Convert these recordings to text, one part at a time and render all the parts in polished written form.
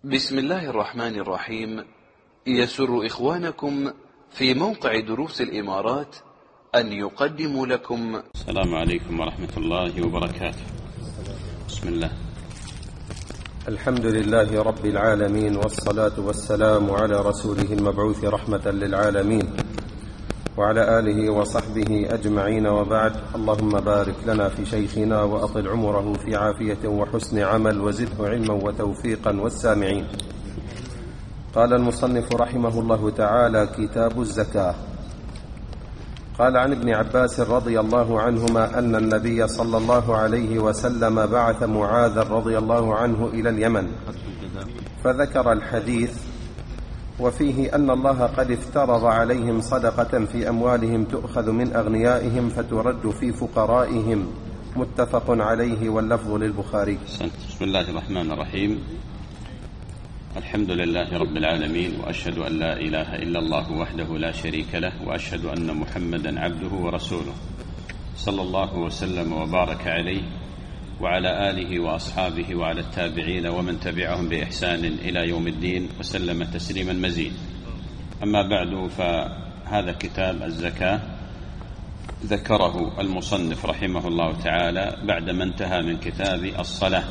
بسم الله الرحمن الرحيم. يسر إخوانكم في موقع دروس الإمارات أن يقدموا لكم. السلام عليكم ورحمة الله وبركاته. بسم الله. الحمد لله رب العالمين، والصلاة والسلام على رسوله المبعوث رحمة للعالمين وعلى آله وصحبه أجمعين، وبعد. اللهم بارك لنا في شيخنا وأطل عمره في عافية وحسن عمل، وزده علما وتوفيقا والسامعين. قال المصنف رحمه الله تعالى: كتاب الزكاة. قال عن ابن عباس رضي الله عنهما أن النبي صلى الله عليه وسلم بعث معاذ رضي الله عنه إلى اليمن، فذكر الحديث وفيه أن الله قد افترض عليهم صدقة في أموالهم تؤخذ من أغنيائهم فترد في فقرائهم، متفق عليه، واللفظ للبخاري. بسم الله الرحمن الرحيم. الحمد لله رب العالمين، وأشهد أن لا إله إلا الله وحده لا شريك له، وأشهد أن محمدا عبده ورسوله، صلى الله وسلم وبارك عليه وعلى آله وأصحابه وعلى التابعين ومن تبعهم بإحسان إلى يوم الدين، وسلم تسليما مزيدا. أما بعد، فهذا كتاب الزكاة ذكره المصنف رحمه الله تعالى بعدما انتهى من كتاب الصلاة،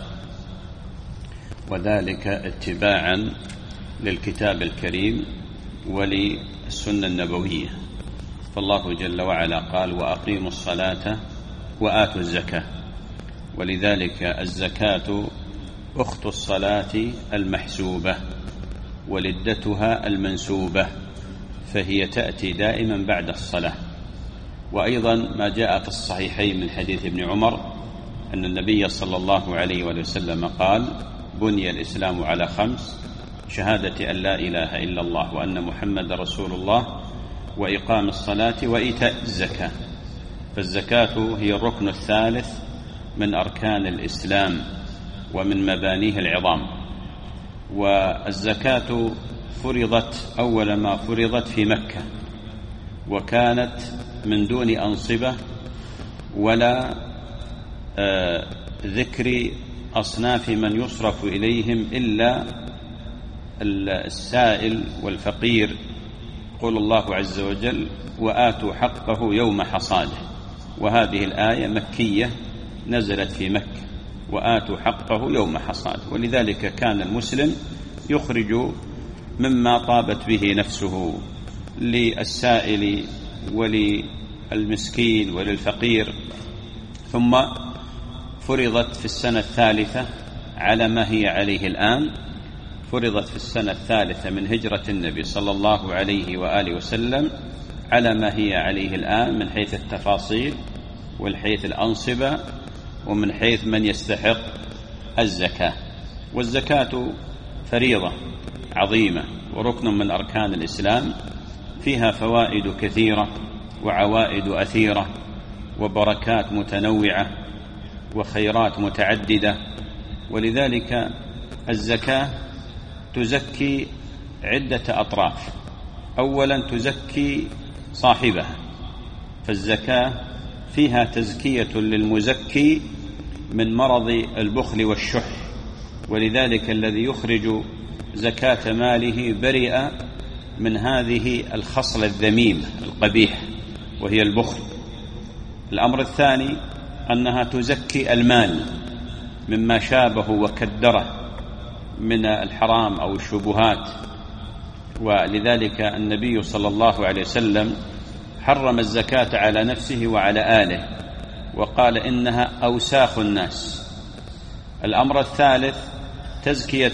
وذلك اتباعا للكتاب الكريم وللسنة النبوية. فالله جل وعلا قال: وأقيموا الصلاة وآتوا الزكاة. ولذلك الزكاة أخت الصلاة المحسوبة ولدتها المنسوبة، فهي تأتي دائما بعد الصلاة. وأيضا ما جاء في الصحيحين من حديث ابن عمر أن النبي صلى الله عليه وسلم قال: بني الإسلام على 5: شهادة أن لا إله إلا الله وأن محمد رسول الله، وإقام الصلاة، وإيتاء الزكاة. فالزكاة هي الركن الثالث من أركان الإسلام ومن مبانيه العظام. والزكاة فرضت أول ما فرضت في مكة، وكانت من دون أنصبة ولا ذكر أصناف من يصرف إليهم إلا السائل والفقير. قول الله عز وجل: وآتوا حقه يوم حصاده. وهذه الآية مكية نزلت في مكة: وآتوا حقه يوم حصاده. ولذلك كان المسلم يخرج مما طابت به نفسه للسائل وللمسكين وللفقير. ثم فرضت في السنة الثالثة على ما هي عليه الآن، فرضت في السنة الثالثة من هجرة النبي صلى الله عليه وآله وسلم على ما هي عليه الآن، من حيث التفاصيل ومن حيث الأنصبة ومن حيث من يستحق الزكاة. والزكاة فريضة عظيمة وركن من أركان الإسلام، فيها فوائد كثيرة وعوائد أثيرة وبركات متنوعة وخيرات متعددة. ولذلك الزكاة تزكي عدة أطراف. أولا تزكي صاحبها، فالزكاة فيها تزكية للمزكي من مرض البخل والشح. ولذلك الذي يخرج زكاة ماله برئ من هذه الخصلة الذميمة القبيحة وهي البخل. الأمر الثاني أنها تزكي المال مما شابه وكدره من الحرام أو الشبهات. ولذلك النبي صلى الله عليه وسلم حرم الزكاة على نفسه وعلى آله، وقال: إنها أوساخ الناس. الأمر الثالث تزكية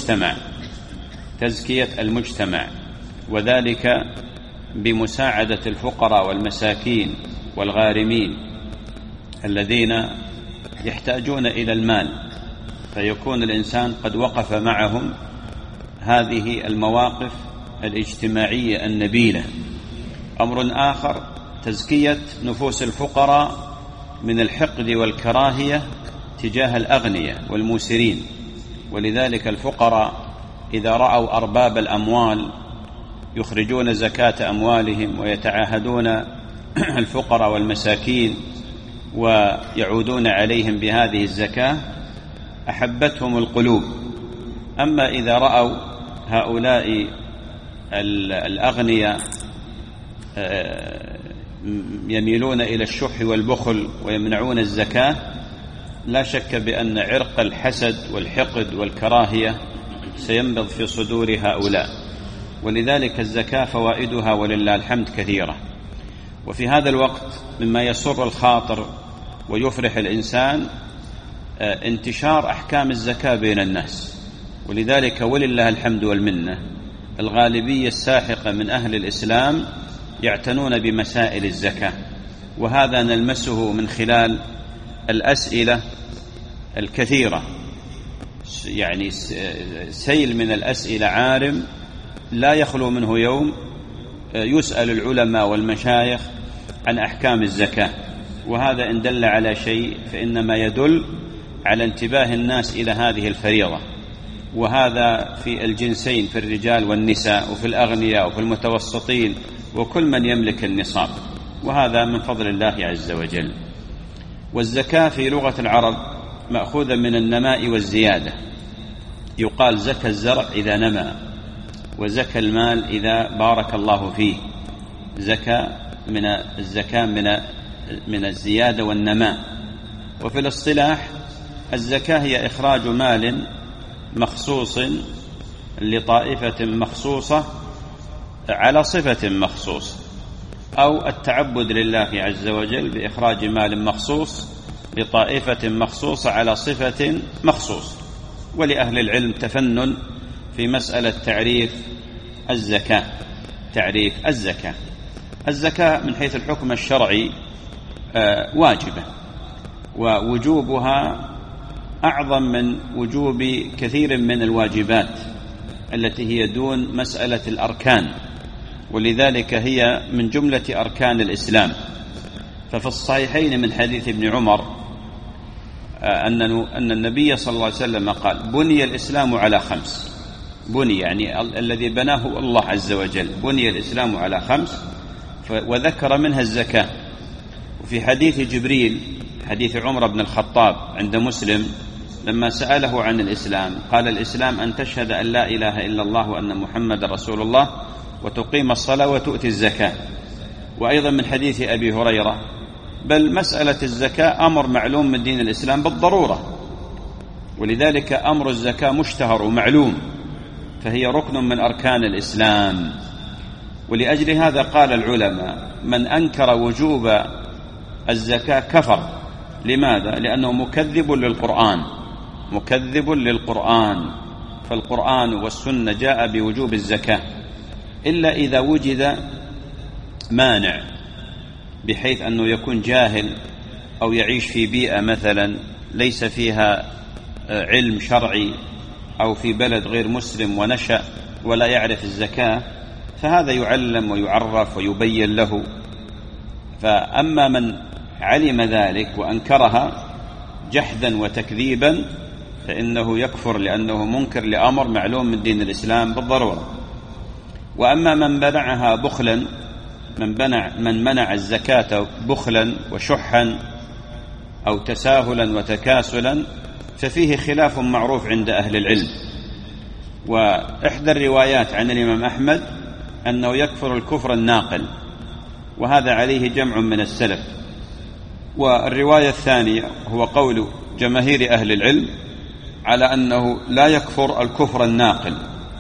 المجتمع، وذلك بمساعدة الفقراء والمساكين والغارمين الذين يحتاجون إلى المال، فيكون الإنسان قد وقف معهم. هذه المواقف الاجتماعية النبيلة. أمر آخر تزكية نفوس الفقراء من الحقد والكراهية تجاه الأغنياء والموسرين. ولذلك الفقراء إذا رأوا أرباب الأموال يخرجون زكاة أموالهم ويتعاهدون الفقراء والمساكين ويعودون عليهم بهذه الزكاة، أحبتهم القلوب أما إذا رأوا هؤلاء الأغنياء يميلون إلى الشح والبخل ويمنعون الزكاة، لا شك بأن عرق الحسد والحقد والكراهية سينبض في صدور هؤلاء. ولذلك الزكاة فوائدها ولله الحمد كثيرة. وفي هذا الوقت مما يسر الخاطر ويفرح الإنسان انتشار أحكام الزكاة بين الناس. ولذلك ولله الحمد والمنة الغالبية الساحقة من أهل الإسلام يعتنون بمسائل الزكاة، وهذا نلمسه من خلال الأسئلة الكثيرة، يعني سيل من الأسئلة عارم لا يخلو منه يوم يسأل العلماء والمشايخ عن أحكام الزكاة. وهذا إن دل على شيء فإنما يدل على انتباه الناس إلى هذه الفريضة، وهذا في الجنسين، في الرجال والنساء، وفي الأغنياء وفي المتوسطين، وكل من يملك النصاب، وهذا من فضل الله عز وجل. والزكاة في لغة العرب مأخوذة من النماء والزيادة، يقال زكى الزرع إذا نمى، وزكى المال إذا بارك الله فيه. زكى من الزكاة من الزيادة والنماء. وفي الاصطلاح الزكاة هي إخراج مال مخصوص لطائفة مخصوصة على صفة مخصوص، أو التعبد لله عز وجل بإخراج مال مخصوص لطائفة مخصوصة على صفة مخصوص. ولأهل العلم تفنن في مسألة تعريف الزكاة. تعريف الزكاة: الزكاة من حيث الحكم الشرعي واجبة، ووجوبها أعظم من وجوب كثير من الواجبات التي هي دون مسألة الأركان، ولذلك هي من جملة أركان الإسلام. ففي الصحيحين من حديث ابن عمر أن النبي صلى الله عليه وسلم قال: بني الإسلام على 5. بني يعني الذي بناه الله عز وجل. بني الإسلام على 5، وذكر منها الزكاة. وفي حديث جبريل، حديث عمر بن الخطاب عند مسلم، لما سأله عن الإسلام قال: الإسلام أن تشهد أن لا إله إلا الله وأن محمد رسول الله وتقيم الصلاة وتؤتي الزكاة. وأيضا من حديث أبي هريرة: بل مسألة الزكاة أمر معلوم من دين الإسلام بالضرورة، ولذلك أمر الزكاة مشتهر ومعلوم، فهي ركن من أركان الإسلام. ولأجل هذا قال العلماء: من أنكر وجوب الزكاة كفر. لماذا؟ لأنه مكذب للقرآن. مكذب للقرآن، فالقرآن والسنة جاء بوجوب الزكاة، إلا إذا وجد مانع بحيث أنه يكون جاهل أو يعيش في بيئة مثلا ليس فيها علم شرعي، أو في بلد غير مسلم ونشأ ولا يعرف الزكاة، فهذا يعلم ويعرف ويبين له. فأما من علم ذلك وأنكرها جحدا وتكذيبا فإنه يكفر، لأنه منكر لأمر معلوم من دين الإسلام بالضرورة. وأما من منعها بخلا، من منع الزكاة بخلا وشحا أو تساهلا وتكاسلا، ففيه خلاف معروف عند أهل العلم. وإحدى الروايات عن الإمام أحمد أنه يكفر الكفر الناقل، وهذا عليه جمع من السلف. والرواية الثانية هو قول جماهير أهل العلم على أنه لا يكفر الكفر الناقل،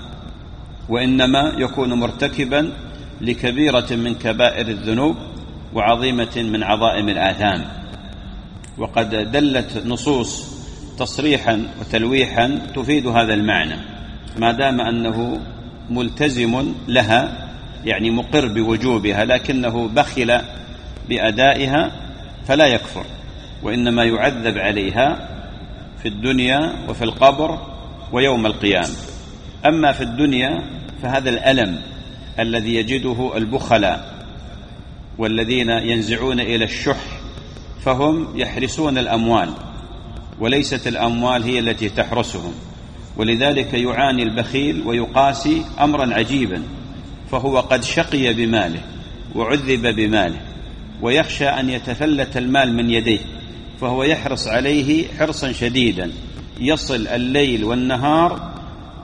وإنما يكون مرتكبا لكبيرة من كبائر الذنوب وعظيمة من عظائم الآثام. وقد دلت نصوص تصريحا وتلويحا تفيد هذا المعنى، ما دام أنه ملتزم لها، يعني مقر بوجوبها، لكنه بخل بأدائها فلا يكفر، وإنما يعذب عليها في الدنيا وفي القبر ويوم القيامة. أما في الدنيا فهذا الألم الذي يجده البخلاء والذين ينزعون إلى الشح، فهم يحرسون الأموال وليست الأموال هي التي تحرسهم، ولذلك يعاني البخيل ويقاسي أمرا عجيبا، فهو قد شقي بماله وعذب بماله، ويخشى أن يتفلت المال من يديه، فهو يحرص عليه حرصا شديدا، يصل الليل والنهار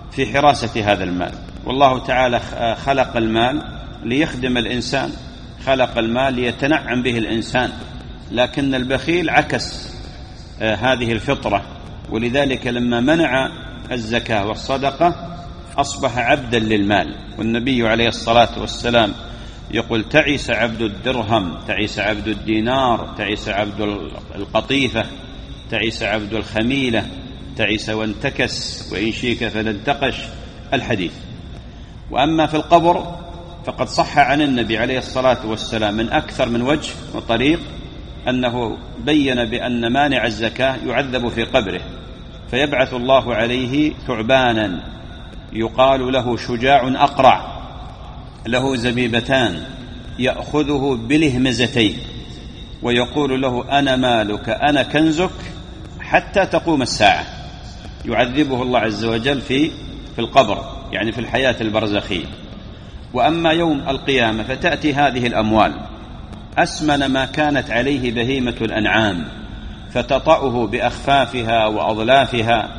في حراسة هذا المال. والله تعالى خلق المال ليخدم الإنسان، خلق المال ليتنعم به الإنسان، لكن البخيل عكس هذه الفطرة، ولذلك لما منع الزكاة والصدقة أصبح عبدا للمال. والنبي عليه الصلاة والسلام يقول: تعس عبد الدرهم، تعس عبد الدينار، تعس عبد القطيفة، تعس عبد الخميلة، تعس وانتكس، وإن شيك فلانتقش، الحديث. وأما في القبر فقد صح عن النبي عليه الصلاة والسلام من أكثر من وجه وطريق أنه بين بأن مانع الزكاة يعذب في قبره، فيبعث الله عليه ثعبانا يقال له شجاع أقرع، له زبيبتان، يأخذه بلهمزتين ويقول له: أنا مالك أنا كنزك حتى تقوم الساعة. يعذبه الله عز وجل في القبر، يعني في الحياة البرزخية. وأما يوم القيامة فتأتي هذه الأموال أسمن ما كانت عليه بهيمة الأنعام، فتطأه بأخفافها وأضلافها.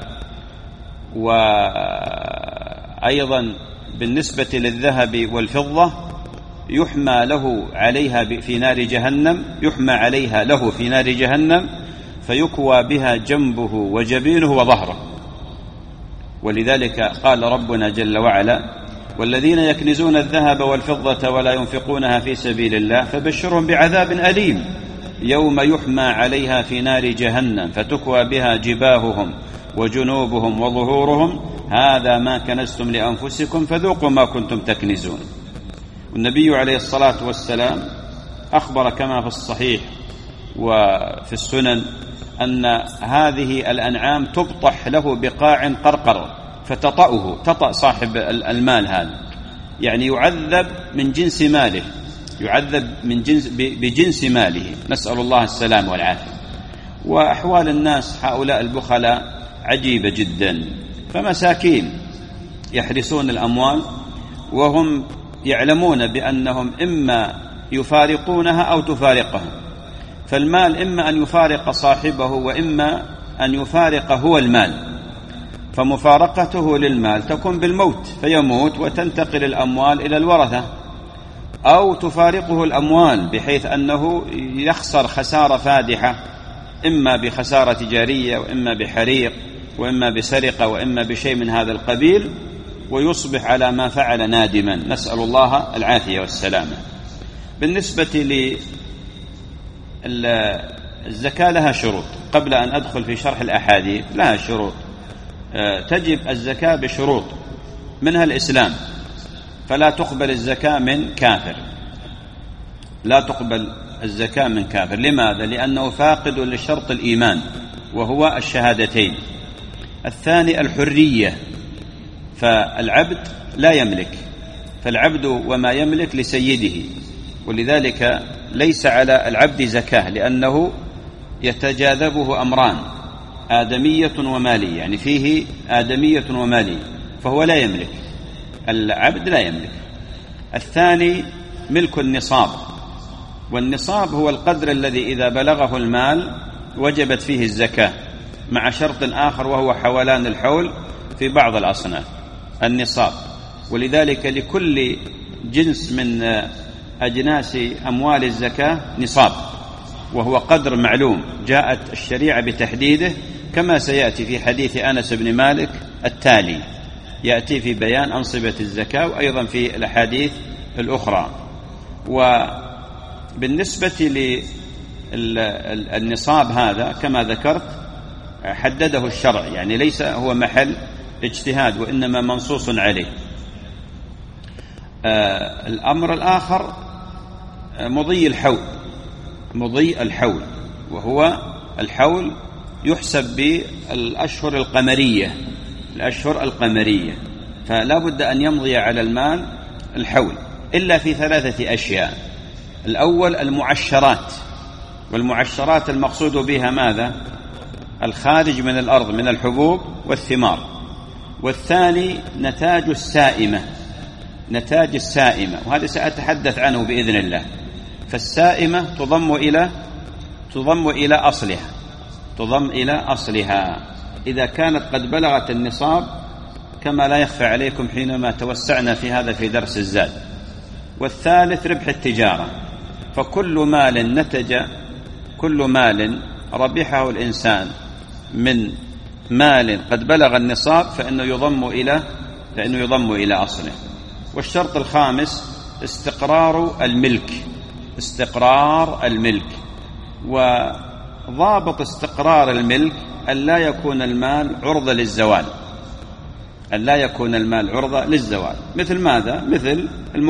وأيضا بالنسبة للذهب والفضة يحمى له عليها في نار جهنم، يحمى عليها له في نار جهنم، فيكوى بها جنبه وجبينه وظهره. ولذلك قال ربنا جل وعلا: والذين يكنزون الذهب والفضة ولا ينفقونها في سبيل الله فبشرهم بعذاب أليم يوم يحمى عليها في نار جهنم فتكوى بها جباههم وجنوبهم وظهورهم هذا ما كنزتم لأنفسكم فذوقوا ما كنتم تكنزون. والنبي عليه الصلاة والسلام أخبر كما في الصحيح وفي السنن أن هذه الأنعام تبطح له بقاع قرقر فتطأه، تطأ صاحب المال هذا، يعني يعذب من جنس ماله، يعذب بجنس ماله، نسأل الله السلام والعافية. وأحوال الناس هؤلاء البخلاء عجيبة جدا، فمساكين يحرسون الأموال وهم يعلمون بأنهم إما يفارقونها أو تفارقهم، فالمال إما أن يفارق صاحبه وإما أن يفارق هو المال، فمفارقته للمال تكون بالموت فيموت وتنتقل الأموال إلى الورثة، أو تفارقه الأموال بحيث أنه يخسر خسارة فادحة، إما بخسارة تجارية وإما بحريق وإما بسرقة وإما بشيء من هذا القبيل، ويصبح على ما فعل نادما، نسأل الله العافية والسلامة. بالنسبة للزكاة لها شروط، قبل أن أدخل في شرح الأحاديث لها شروط، تجب الزكاة بشروط، منها الإسلام، فلا تقبل الزكاة من كافر، لا تقبل الزكاة من كافر. لماذا؟ لأنه فاقد لشرط الإيمان وهو الشهادتين. الثاني الحرية، فالعبد لا يملك، فالعبد وما يملك لسيده، ولذلك ليس على العبد زكاة لأنه يتجاذبه أمران، آدمية ومالية، يعني فيه آدمية ومالية، فهو لا يملك، العبد لا يملك. الثاني ملك النصاب، والنصاب هو القدر الذي إذا بلغه المال وجبت فيه الزكاة، مع شرط آخر وهو حولان الحول في بعض الأصناف النصاب. ولذلك لكل جنس من أجناس أموال الزكاة نصاب، وهو قدر معلوم جاءت الشريعة بتحديده، كما سيأتي في حديث أنس بن مالك التالي، يأتي في بيان أنصبة الزكاة وأيضا في الأحاديث الأخرى. وبالنسبة للنصاب هذا كما ذكرت حدده الشرع، يعني ليس هو محل اجتهاد وإنما منصوص عليه. الأمر الآخر مضي الحول، مضي الحول، وهو الحول يحسب بالأشهر القمرية، الأشهر القمرية، فلا بد أن يمضي على المال الحول إلا في 3 أشياء. الأول المعشرات، والمعشرات المقصود بها ماذا؟ الخارج من الأرض من الحبوب والثمار. والثاني نتاج السائمة، نتاج السائمة، وهذا سأتحدث عنه بإذن الله. فالسائمة تضم إلى أصلها، تضم إلى أصلها إذا كانت قد بلغت النصاب كما لا يخفى عليكم حينما توسعنا في هذا في درس الزاد. والثالث ربح التجارة، فكل مال ربحه الإنسان من مال قد بلغ النصاب فإنه يضم إلى أصله. والشرط الخامس استقرار الملك، وضابط استقرار الملك أن لا يكون المال عرضة للزوال. مثل ماذا؟ مثل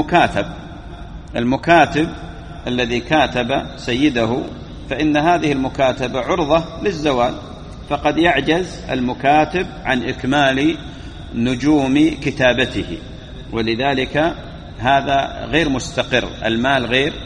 المكاتب الذي كاتب سيده، فإن هذه المكاتبة عرضة للزوال، فقد يعجز المكاتب عن إكمال نجوم كتابته، ولذلك هذا غير مستقر، المال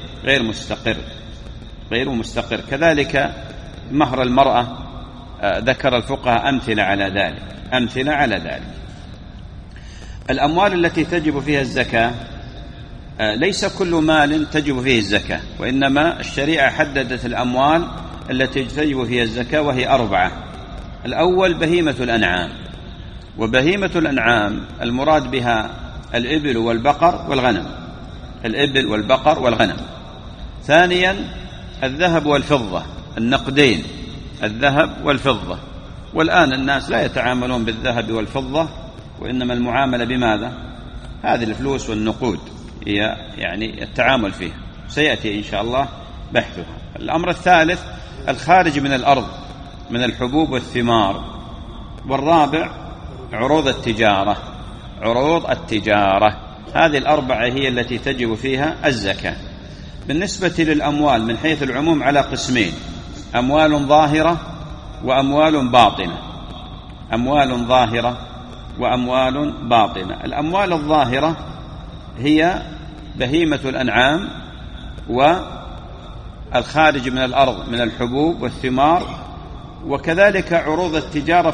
غير مستقر. كذلك مهر المرأة ذكر الفقهاء أمثلة على ذلك. الأموال التي تجب فيها الزكاة ليس كل مال تجب فيه الزكاة، وإنما الشريعة حددت الأموال التي تجب فيها الزكاة وهي 4. الأول بهيمة الأنعام، وبهيمة الأنعام المراد بها الإبل والبقر والغنم. ثانيا الذهب والفضة، النقدين، الذهب والفضة. والآن الناس لا يتعاملون بالذهب والفضة، وإنما المعاملة بماذا؟ هذه الفلوس والنقود هي يعني التعامل فيها، سيأتي إن شاء الله بحثها. الأمر الثالث الخارج من الأرض من الحبوب والثمار. والرابع عروض التجارة. هذه الأربعة هي التي تجب فيها الزكاة. بالنسبة للأموال من حيث العموم على قسمين: أموال ظاهرة وأموال باطنة. الأموال الظاهرة هي بهيمة الأنعام والخارج من الأرض من الحبوب والثمار، وكذلك عروض التجارة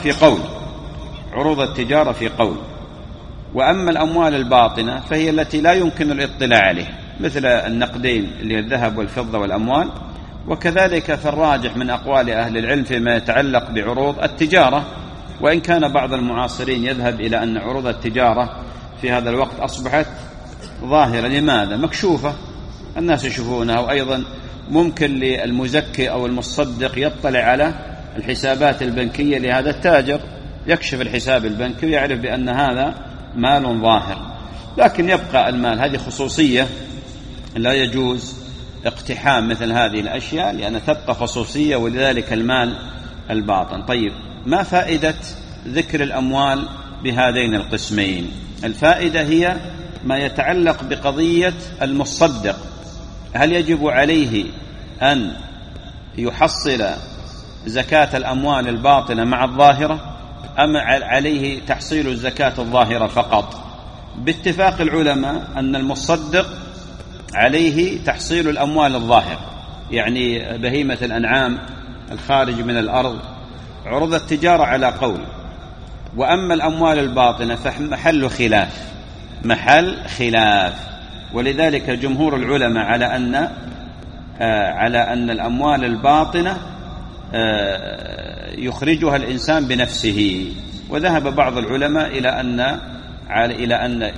في قول. وأما الأموال الباطنة فهي التي لا يمكن الاطلاع عليها، مثل النقدين اللي هي الذهب والفضة والأموال. وكذلك في الراجح من أقوال أهل العلم فيما يتعلق بعروض التجارة، وإن كان بعض المعاصرين يذهب إلى أن عروض التجارة في هذا الوقت أصبحت ظاهرة. لماذا؟ مكشوفة، الناس يشوفونها، وأيضا ممكن للمزكي أو المصدق يطلع على الحسابات البنكية لهذا التاجر، يكشف الحساب البنكي ويعرف بأن هذا مال ظاهر. لكن يبقى المال، هذه خصوصية لا يجوز اقتحام مثل هذه الأشياء، لأن تبقى خصوصية، ولذلك المال الباطن. طيب، ما فائدة ذكر الأموال بهذين القسمين؟ الفائدة هي ما يتعلق بقضية المصدق، هل يجب عليه أن يحصل زكاة الأموال الباطنة مع الظاهرة، أم عليه تحصيل الزكاة الظاهرة فقط؟ باتفاق العلماء أن المصدق عليه تحصيل الأموال الظاهرة، يعني بهيمة الأنعام، الخارج من الأرض، عروض التجارة على قول. وأما الأموال الباطنة فمحل خلاف، ولذلك جمهور العلماء على أن الأموال الباطنة يخرجها الإنسان بنفسه، وذهب بعض العلماء إلى أن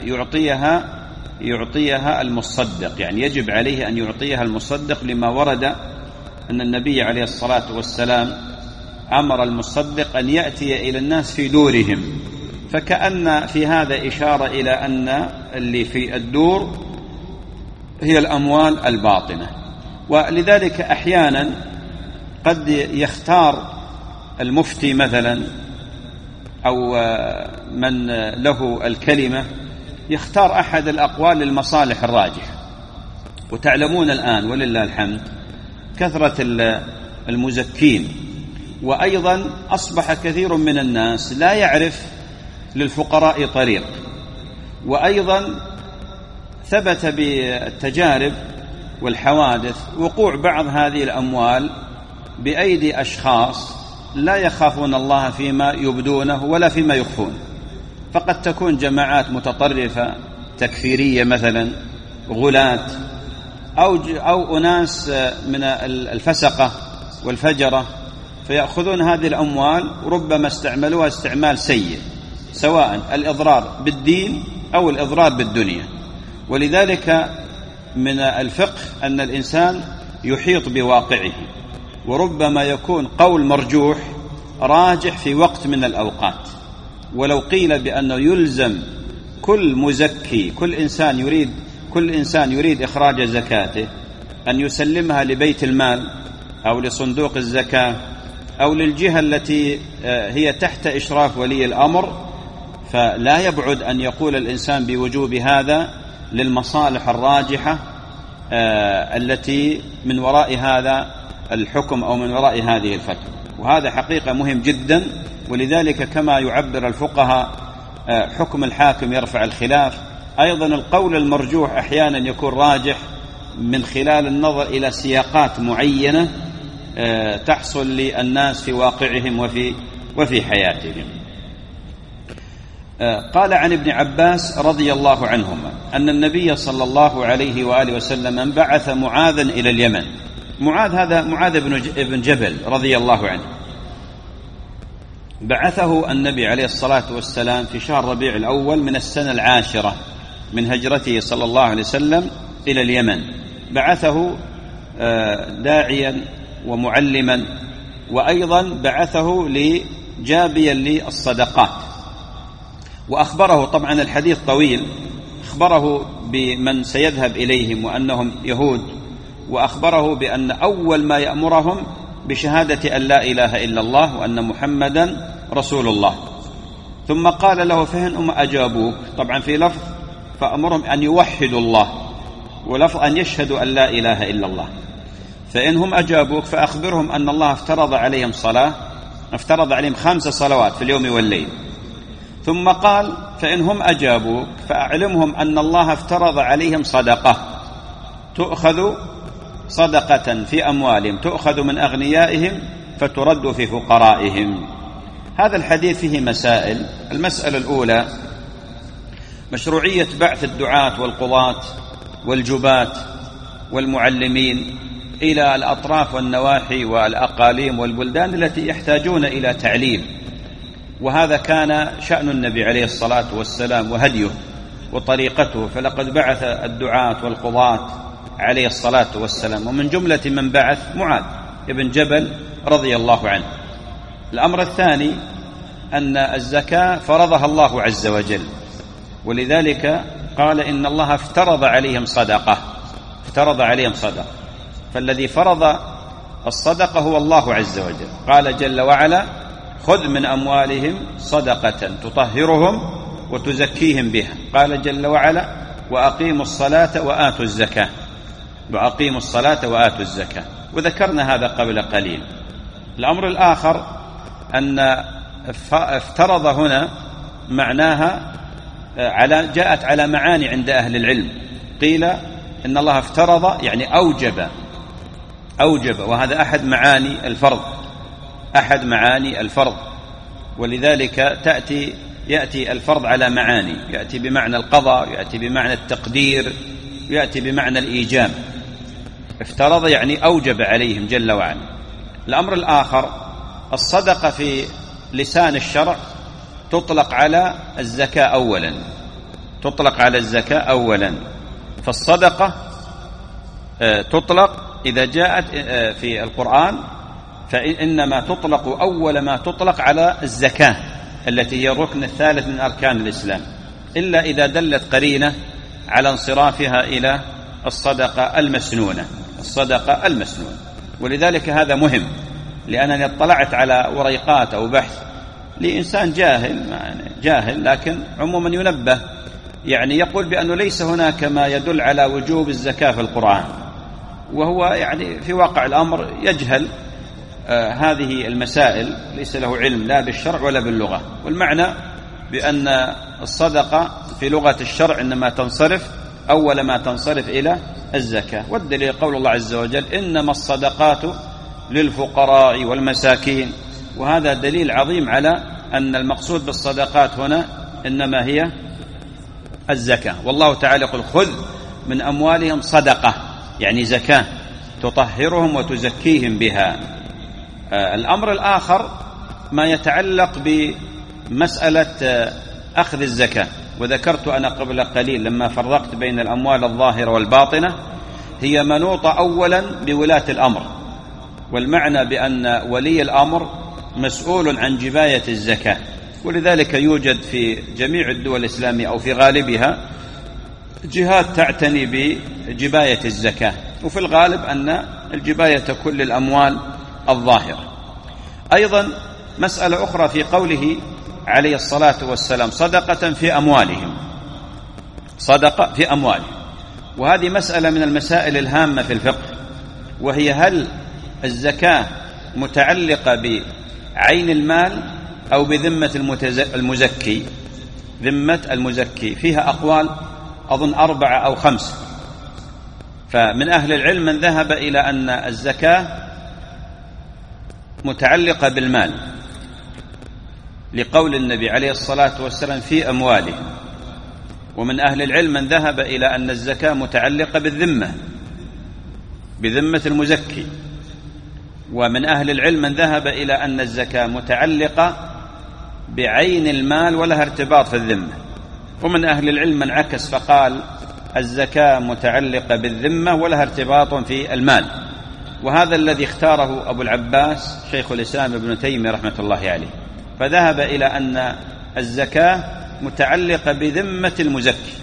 يعطيها المصدق، يعني يجب عليه أن يعطيها المصدق، لما ورد أن النبي عليه الصلاة والسلام أمر المصدق أن يأتي إلى الناس في دورهم، فكأن في هذا إشارة إلى أن اللي في الدور هي الأموال الباطنة. ولذلك أحيانا قد يختار المفتي مثلا أو من له الكلمة يختار أحد الأقوال للمصالح الراجحة. وتعلمون الآن ولله الحمد كثرة المزكين، وأيضا أصبح كثير من الناس لا يعرف للفقراء طريق. وأيضا ثبت بالتجارب والحوادث وقوع بعض هذه الأموال بأيدي أشخاص لا يخافون الله فيما يبدونه ولا فيما يخفون، فقد تكون جماعات متطرفة تكفيرية مثلا، غلاة، أو أناس من الفسقة والفجرة، فيأخذون هذه الأموال ربما استعملوها استعمال سيء، سواء الإضرار بالدين أو الإضرار بالدنيا. ولذلك من الفقه أن الإنسان يحيط بواقعه، وربما يكون قول مرجوح راجح في وقت من الأوقات. ولو قيل بأنه يلزم كل مزكي، كل إنسان يريد إخراج زكاته أن يسلمها لبيت المال أو لصندوق الزكاة أو للجهة التي هي تحت إشراف ولي الأمر، فلا يبعد أن يقول الإنسان بوجوب هذا للمصالح الراجحة التي من وراء هذا الحكم أو من وراء هذه الفتوى. وهذا حقيقة مهم جدا. ولذلك كما يعبر الفقهاء حكم الحاكم يرفع الخلاف، أيضا القول المرجوح أحيانا يكون راجح من خلال النظر إلى سياقات معينة تحصل للناس في واقعهم وفي حياتهم. قال عن ابن عباس رضي الله عنهما أن النبي صلى الله عليه وآله وسلم بعث معاذا إلى اليمن. معاذ بن جبل رضي الله عنه، بعثه النبي عليه الصلاة والسلام في شهر ربيع الأول من السنة 10 من هجرته صلى الله عليه وسلم إلى اليمن. بعثه داعيا ومعلما، وأيضا بعثه جابيا للصدقات. وأخبره، طبعا الحديث طويل، أخبره بمن سيذهب إليهم وأنهم يهود، وأخبره بأن أول ما يأمرهم بشهادة أن لا إله إلا الله وأن محمدا رسول الله. ثم قال له فإن أجابوك، طبعا في لفظ فأمرهم أن يوحدوا الله، ولفظ أن يشهدوا أن لا إله إلا الله. فإنهم أجابوك فأخبرهم أن الله افترض عليهم 5 صلوات في اليوم والليل. ثم قال فإنهم أجابوك فأعلمهم أن الله افترض عليهم صدقة تؤخذ صدقة في أموالهم تؤخذ من أغنيائهم فترد في فقرائهم. هذا الحديث فيه مسائل. المسألة الأولى مشروعية بعث الدعاة والقضاة والجباة والمعلمين إلى الأطراف والنواحي والأقاليم والبلدان التي يحتاجون إلى تعليم، وهذا كان شأن النبي عليه الصلاة والسلام وهديه وطريقته. فلقد بعث الدعاة والقضاة عليه الصلاة والسلام، ومن جملة من بعث معاذ بن جبل رضي الله عنه. الأمر الثاني أن الزكاة فرضها الله عز وجل، ولذلك قال إن الله افترض عليهم صدقة. فالذي فرض الصدقة هو الله عز وجل. قال جل وعلا خذ من أموالهم صدقة تطهرهم وتزكيهم بها. قال جل وعلا وأقيموا الصلاة وآتوا الزكاة. وذكرنا هذا قبل قليل. الأمر الآخر أن افترض هنا معناها جاءت على معاني عند أهل العلم. قيل إن الله افترض يعني أوجب، وهذا أحد معاني الفرض. ولذلك يأتي الفرض على معاني، يأتي بمعنى القضاء، يأتي بمعنى التقدير، يأتي بمعنى الإيجاب. افترض يعني أوجب عليهم جل وعلا. الأمر الآخر الصدقة في لسان الشرع تطلق على الزكاة أولا. فالصدقة تطلق إذا جاءت في القرآن فإنما تطلق أول ما تطلق على الزكاة التي هي الركن الثالث من أركان الإسلام، إلا إذا دلت قرينة على انصرافها إلى الصدقة المسنونة. ولذلك هذا مهم، لأنني اطلعت على وريقات أو بحث لإنسان جاهل لكن عموما ينبه، يعني يقول بأنه ليس هناك ما يدل على وجوب الزكاة في القرآن، وهو يعني في واقع الأمر يجهل هذه المسائل، ليس له علم لا بالشرع ولا باللغة. والمعنى بأن الصدقة في لغة الشرع إنما تنصرف أول ما تنصرف إلى الزكاة. والدليل قول الله عز وجل إنما الصدقات للفقراء والمساكين. وهذا دليل عظيم على أن المقصود بالصدقات هنا إنما هي الزكاة. والله تعالى يقول خذ من أموالهم صدقة يعني زكاة تطهرهم وتزكيهم بها. الأمر الآخر ما يتعلق مسألة أخذ الزكاة، وذكرت أنا قبل قليل لما فرقت بين الأموال الظاهرة والباطنة، هي منوطة أولا بولاة الأمر، والمعنى بأن ولي الأمر مسؤول عن جباية الزكاة، ولذلك يوجد في جميع الدول الإسلامية أو في غالبها جهات تعتني بجباية الزكاة، وفي الغالب أن الجباية تكون للأموال الظاهرة. أيضا مسألة أخرى في قوله عليه الصلاة والسلام صدقة في أموالهم، صدقة في أموالهم، وهذه مسألة من المسائل الهامة في الفقه، وهي هل الزكاة متعلقة بعين المال أو بذمة المزكي؟ ذمة المزكي فيها أقوال أظن 4 أو 5، فمن أهل العلم من ذهب إلى أن الزكاة متعلقة بالمال لقول النبي عليه الصلاة والسلام في أموالهم، ومن أهل العلم من ذهب إلى أن الزكاة متعلقة بالذمة، بذمة المزكي، ومن أهل العلم من ذهب إلى أن الزكاة متعلقة بعين المال ولها ارتباط في الذمة، ومن أهل العلم من عكس فقال الزكاة متعلقة بالذمة ولها ارتباط في المال، وهذا الذي اختاره أبو العباس شيخ الإسلام ابن تيمية رحمة الله عليه، فذهب إلى أن الزكاة متعلقة بذمة المزكي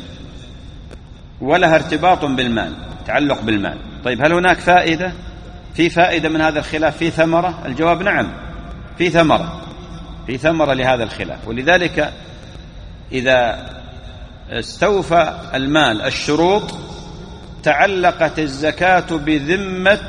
ولها ارتباط بالمال، تعلق بالمال. طيب هل هناك فائدة؟ في فائدة من هذا الخلاف؟ في ثمرة؟ الجواب نعم، في ثمرة، في ثمرة لهذا الخلاف. ولذلك إذا استوفى المال الشروط تعلقت الزكاة بذمة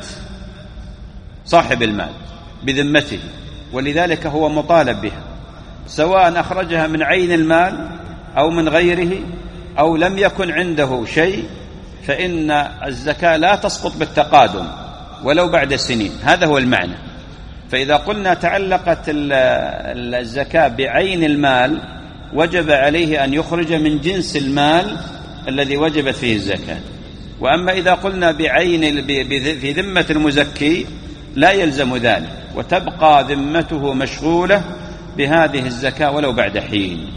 صاحب المال، بذمته، ولذلك هو مطالب بها، سواء أخرجها من عين المال أو من غيره أو لم يكن عنده شيء، فإن الزكاة لا تسقط بالتقادم ولو بعد سنين. هذا هو المعنى. فإذا قلنا تعلقت الزكاة بعين المال وجب عليه أن يخرج من جنس المال الذي وجبت فيه الزكاة. وأما إذا قلنا بعين في ذمة المزكي لا يلزم ذلك، وتبقى ذمته مشغولة بهذه الزكاة ولو بعد حين.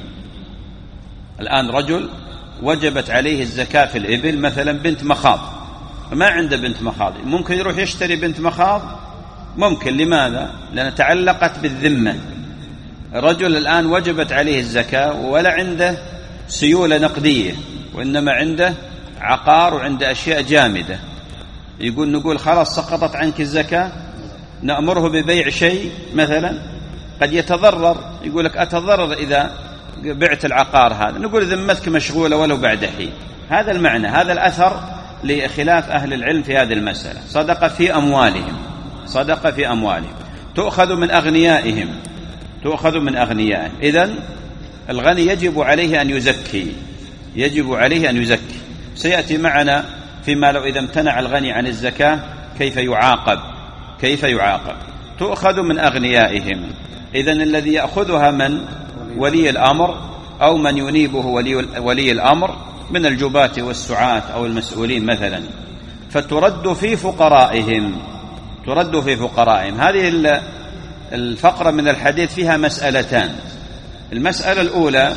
الآن رجل وجبت عليه الزكاة في الإبل مثلا بنت مخاض، ما عنده بنت مخاض، ممكن يروح يشتري بنت مخاض؟ ممكن. لماذا؟ لأن تعلقت بالذمة. رجل الآن وجبت عليه الزكاة ولا عنده سيولة نقدية، وإنما عنده عقار وعنده أشياء جامدة، نقول خلاص سقطت عنك الزكاة، نأمره ببيع شيء مثلا قد يتضرر، يقول لك أتضرر إذا بعت العقار هذا، نقول ذمتك مشغولة ولو بعد حين. هذا المعنى، هذا الأثر لخلاف أهل العلم في هذه المسألة. صدقة في أموالهم، صدقة في أموالهم، تؤخذ من أغنيائهم، تؤخذ من أغنيائهم. إذن الغني يجب عليه أن يزكي، يجب عليه أن يزكي. سيأتي معنا فيما لو إذا امتنع الغني عن الزكاة كيف يعاقب، كيف يعاقب. تؤخذ من أغنيائهم، إذن الذي يأخذها من؟ ولي الأمر أو من ينيبه ولي الأمر من الجباة والسعاة أو المسؤولين مثلا، فترد في فقرائهم، ترد في فقرائهم. هذه الفقرة من الحديث فيها مسألتان. المسألة الأولى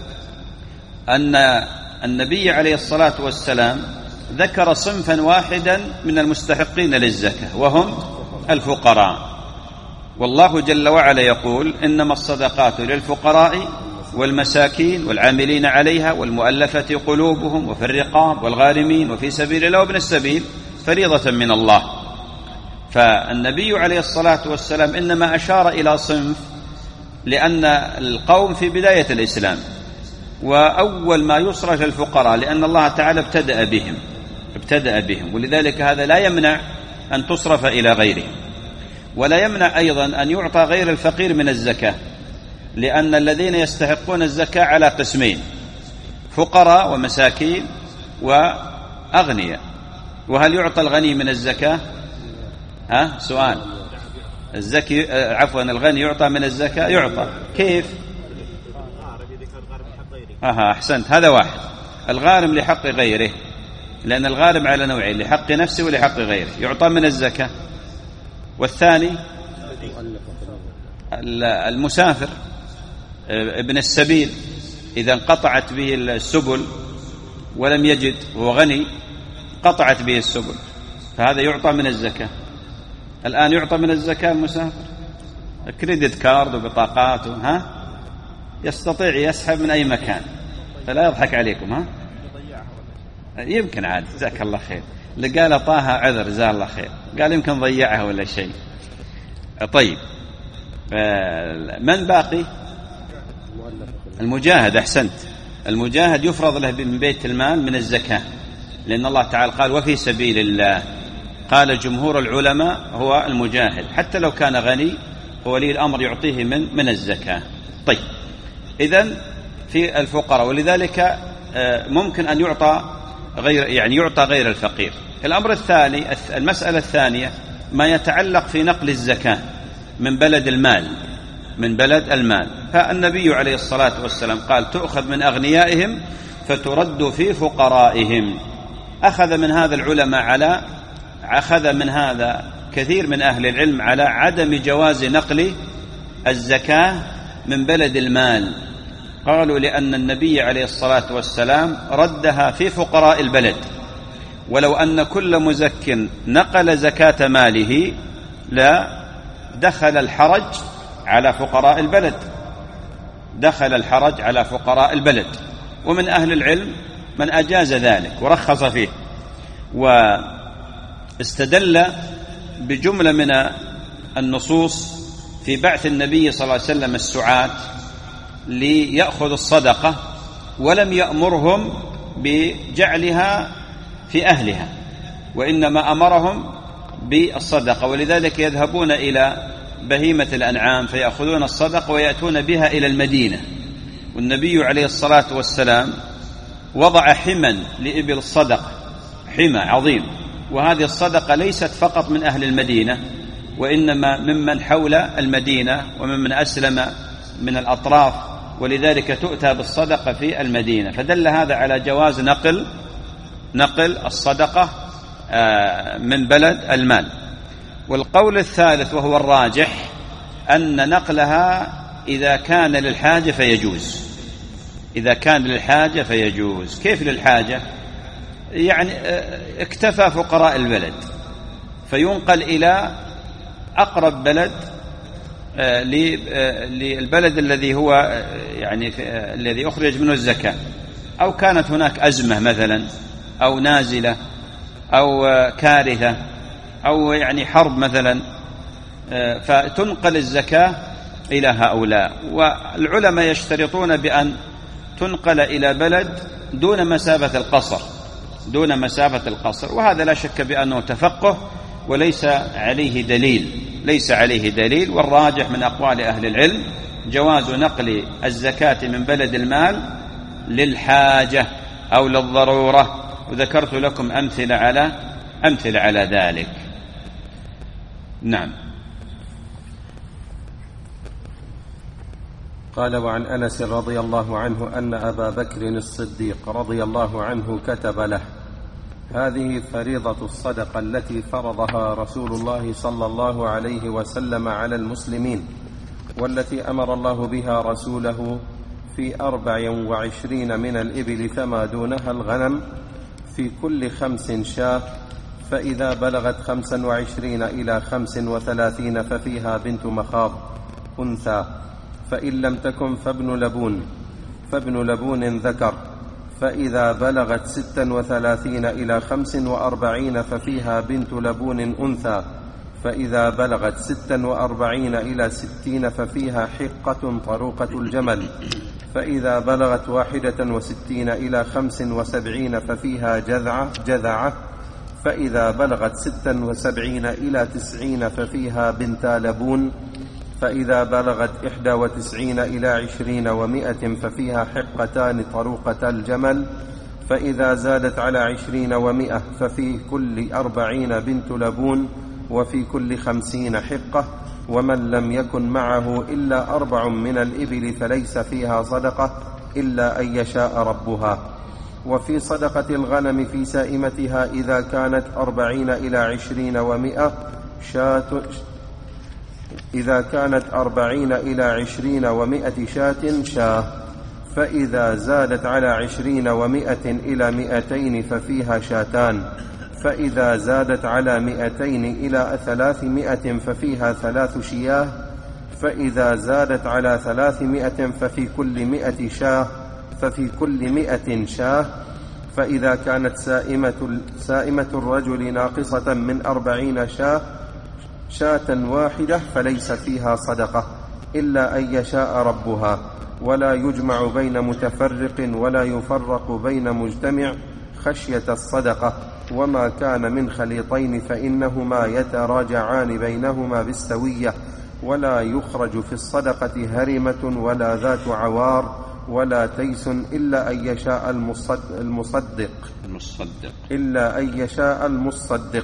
أن النبي عليه الصلاة والسلام ذكر صنفا واحدا من المستحقين للزكاة وهم الفقراء، والله جل وعلا يقول إنما الصدقات للفقراء والمساكين والعاملين عليها والمؤلفة قلوبهم وفي الرقاب والغارمين وفي سبيل الله وابن السبيل فريضة من الله. فالنبي عليه الصلاة والسلام إنما أشار إلى صنف لأن القوم في بداية الإسلام، وأول ما يصرف الفقراء لأن الله تعالى ابتدأ بهم، ولذلك هذا لا يمنع أن تصرف إلى غيرهم، ولا يمنع أيضا أن يعطى غير الفقير من الزكاة، لأن الذين يستحقون الزكاة على قسمين: فقراء ومساكين وأغنياء. وهل يعطى الغني من الزكاة؟ سؤال. الغني يعطى من الزكاة؟ يعطى. كيف؟ أحسنت، هذا واحد. الغارم لحق غيره، لأن الغارم على نوعين: لحق نفسه ولحق غيره، يعطى من الزكاة. والثاني المسافر، ابن السبيل إذا انقطعت به السبل ولم يجد وهو غني، قطعت به السبل، فهذا يعطى من الزكاة. الآن يعطى من الزكاة المسافر كريدت كارد وبطاقات يستطيع يسحب من أي مكان، فلا يضحك عليكم. يمكن عاد، جزاك الله خير. اللي قال طه عذر، جزاه الله خير، قال يمكن ضيعها ولا شيء. طيب، من باقي؟ المجاهد. أحسنت، المجاهد يفرض له من بيت المال من الزكاة، لأن الله تعالى قال وفي سبيل الله. قال جمهور العلماء هو المجاهد، حتى لو كان غني وولي الأمر يعطيه من الزكاة. طيب، إذن في الفقراء، ولذلك ممكن أن يعطى غير الفقير. الأمر الثاني، المسألة الثانية، ما يتعلق في نقل الزكاة من بلد المال. فالنبي عليه الصلاة والسلام قال تؤخذ من أغنيائهم فترد في فقرائهم. أخذ من هذا كثير من أهل العلم على عدم جواز نقل الزكاة من بلد المال. قالوا لأن النبي عليه الصلاة والسلام ردها في فقراء البلد، ولو أن كل مزك نقل زكاة ماله لا دخل الحرج على فقراء البلد. ومن أهل العلم من أجاز ذلك ورخص فيه، واستدل بجملة من النصوص في بعث النبي صلى الله عليه وسلم السعاة ليأخذ الصدقة، ولم يأمرهم بجعلها في أهلها، وإنما أمرهم بالصدقة. ولذلك يذهبون إلى بهيمة الأنعام فيأخذون الصدقة ويأتون بها إلى المدينة. والنبي عليه الصلاة والسلام وضع حما لإبل الصدقة، حمى عظيم، وهذه الصدقة ليست فقط من أهل المدينة، وإنما ممن حول المدينة وممن أسلم من الأطراف، ولذلك تؤتى بالصدقة في المدينة. فدل هذا على جواز نقل الصدقة من بلد المال. والقول الثالث وهو الراجح أن نقلها إذا كان للحاجة فيجوز. كيف للحاجة؟ يعني اكتفى فقراء البلد فينقل إلى أقرب بلد للبلد الذي هو الذي أخرج منه الزكاة، أو كانت هناك أزمة مثلا، أو نازلة، أو كارثة، أو حرب مثلا، فتنقل الزكاة إلى هؤلاء. والعلماء يشترطون بأن تنقل إلى بلد دون مسافة القصر، وهذا لا شك بأنه تفقه وليس عليه دليل. والراجح من أقوال أهل العلم جواز نقل الزكاة من بلد المال للحاجة أو للضرورة، وذكرت لكم أمثلة على ذلك. نعم. قال: وعن أنس رضي الله عنه أن أبا بكر الصديق رضي الله عنه كتب له: هذه فريضة الصدقة التي فرضها رسول الله صلى الله عليه وسلم على المسلمين، والتي أمر الله بها رسوله في 24 من الإبل فما دونها الغنم، في كل 5 شاة، فإذا بلغت 25 إلى 35 ففيها بنت مخاض أنثى، فإن لم تكن فابن لبون ذكر، فإذا بلغت 36 إلى 45 ففيها بنت لبون أنثى، فإذا بلغت 46 إلى 60 ففيها حقة طروقة الجمل، فإذا بلغت 61 إلى 75 ففيها جذعة، فإذا بلغت 76 إلى 90 ففيها بنتا لبون، فإذا بلغت 91 إلى 20 و100 ففيها حقتان طروقة الجمل، فإذا زادت على 20 و100 ففي كل 40 بنت لبون، وفي كل 50 حقة. ومن لم يكن معه إلا 4 من الإبل فليس فيها صدقة إلا أن يشاء ربها. وفي صدقة الغنم في سائمتها إذا كانت 40 إلى 20 و100 شاة، إذا كانت 40 إلى 20 و100 شاة شاه، فإذا زادت على 20 و100 إلى 200 ففيها شاتان، فإذا زادت على 200 إلى 300 ففيها 3 شياه، فإذا زادت على 300 ففي كل 100 شاه، ففي كل 100 شاه. فإذا كانت سائمة الرجل ناقصة من 40 شاة واحدة فليس فيها صدقة إلا أن يشاء ربها، ولا يجمع بين متفرق ولا يفرق بين مجتمع خشية الصدقة. وما كان من خليطين فإنهما يتراجعان بينهما بالسوية، ولا يخرج في الصدقة هرمة ولا ذات عوار ولا تيس إلا أن يشاء المصدق إلا أن يشاء المصدق.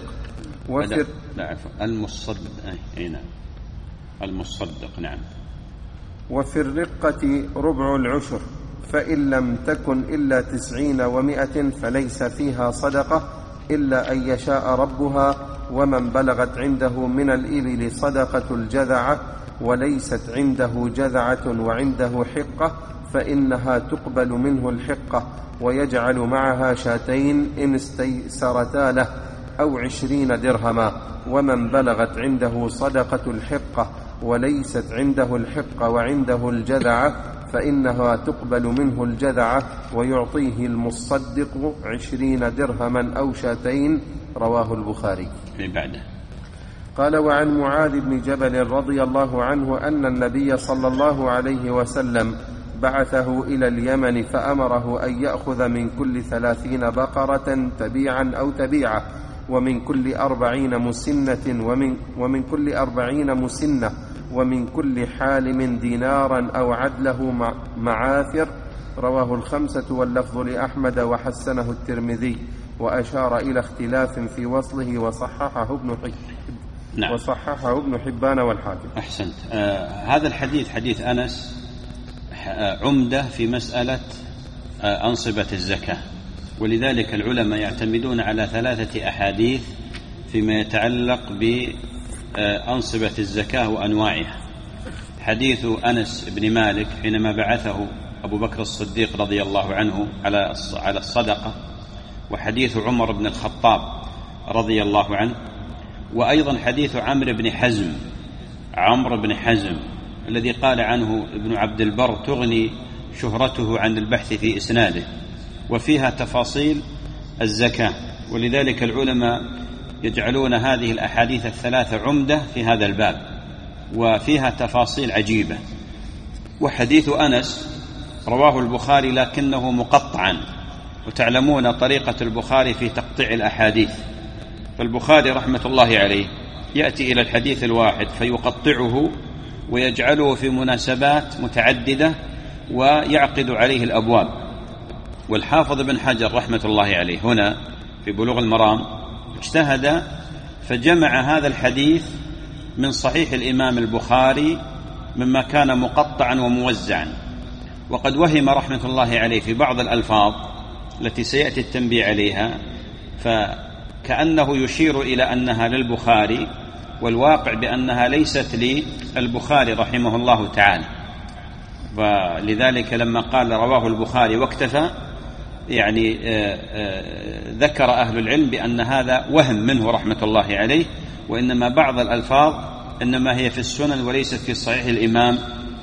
المصدق نعم. وفي الرقة ربع العشر، فإن لم تكن إلا 90 و100 فليس فيها صدقة إلا أن يشاء ربها. ومن بلغت عنده من الإبل صدقة الجذعة وليست عنده جذعة وعنده حقة فإنها تقبل منه الحقة، ويجعل معها شاتين إن استيسرتا له أو 20 درهما. ومن بلغت عنده صدقة الحقة وليست عنده الحقة وعنده الجذعة فإنها تقبل منه الجذعة، ويعطيه المصدق 20 درهما أو شاتين. رواه البخاري. قال: وعن معاذ بن جبل رضي الله عنه أن النبي صلى الله عليه وسلم بعثه إلى اليمن فأمره أن يأخذ من كل 30 بقرة تبيعا أو تبيعة، ومن كل 40 مسنة ومن كل 40 مسنة، ومن كل حالم دينارا أو عدله معاثر. رواه الخمسة واللفظ لأحمد وحسنه الترمذي، وأشار إلى اختلاف في وصله وصححه ابن حبان والحاكم. أحسنت. هذا الحديث حديث أنس عمدة في مسألة أنصبة الزكاة، ولذلك العلماء يعتمدون على 3 أحاديث فيما يتعلق بأنصبة الزكاة وأنواعها. حديث أنس بن مالك حينما بعثه أبو بكر الصديق رضي الله عنه على الصدقة، وحديث عمر بن الخطاب رضي الله عنه، وأيضا حديث عمرو بن حزم الذي قال عنه ابن عبد البر تغني شهرته عن البحث في إسناده، وفيها تفاصيل الزكاة. ولذلك العلماء يجعلون هذه الأحاديث 3 عمدة في هذا الباب، وفيها تفاصيل عجيبة. وحديث أنس رواه البخاري لكنه مقطعا، وتعلمون طريقة البخاري في تقطيع الأحاديث، فالبخاري رحمة الله عليه يأتي إلى الحديث الواحد فيقطعه ويجعله في مناسبات متعددة ويعقد عليه الأبواب. والحافظ بن حجر رحمة الله عليه هنا في بلوغ المرام اجتهد فجمع هذا الحديث من صحيح الإمام البخاري مما كان مقطعا وموزعا، وقد وهم رحمة الله عليه في بعض الألفاظ التي سيأتي التنبيه عليها، فكأنه يشير إلى أنها للبخاري، والواقع بأنها ليست للبخاري رحمه الله تعالى. ولذلك لما قال رواه البخاري واكتفى، يعني ذكر أهل العلم بأن هذا وهم منه رحمة الله عليه، وإنما بعض الألفاظ إنما هي في السنن وليست في صحيح الإمام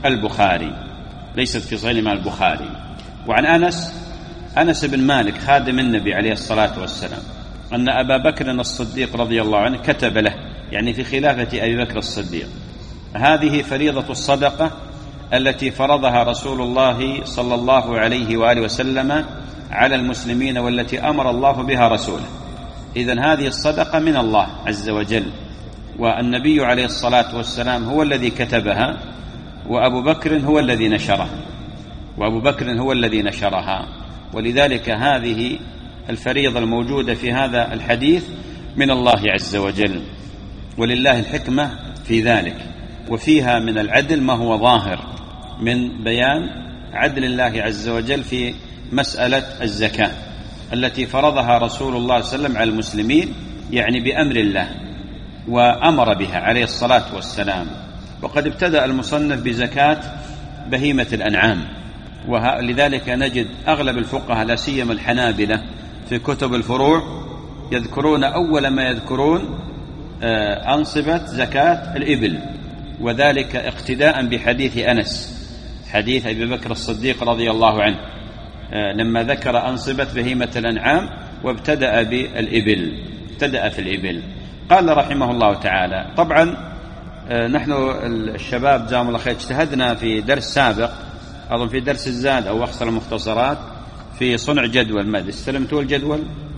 البخاري. وعن أنس بن مالك خادم النبي عليه الصلاة والسلام أن أبا بكر الصديق رضي الله عنه كتب له، يعني في خلافة أبي بكر الصديق: هذه فريضة الصدقة التي فرضها رسول الله صلى الله عليه وآله وسلم على المسلمين، والتي أمر الله بها رسوله. إذن هذه الصدقة من الله عز وجل، والنبي عليه الصلاة والسلام هو الذي كتبها، وأبو بكر هو الذي نشرها. ولذلك هذه الفريضة الموجودة في هذا الحديث من الله عز وجل، ولله الحكمة في ذلك. وفيها من العدل ما هو ظاهر من بيان عدل الله عز وجل في مسألة الزكاة التي فرضها رسول الله صلى الله عليه وسلم على المسلمين، يعني بأمر الله، وأمر بها عليه الصلاة والسلام. وقد ابتدأ المصنف بزكاة بهيمة الأنعام، ولذلك نجد أغلب الفقهاء لا سيما الحنابلة في كتب الفروع يذكرون أول ما يذكرون أنصبة زكاة الإبل، وذلك اقتداء بحديث أنس، حديث أبي بكر الصديق رضي الله عنه لما ذكر أنصبة بهيمة الأنعام وابتدأ بالإبل، ابتدأ في الإبل. قال رحمه الله تعالى: طبعا نحن الشباب جزاهم الله خير اجتهدنا في درس سابق، أظن في درس الزاد أو أخصر المختصرات، في صنع جدول. ماذا استلمتوا الجدول؟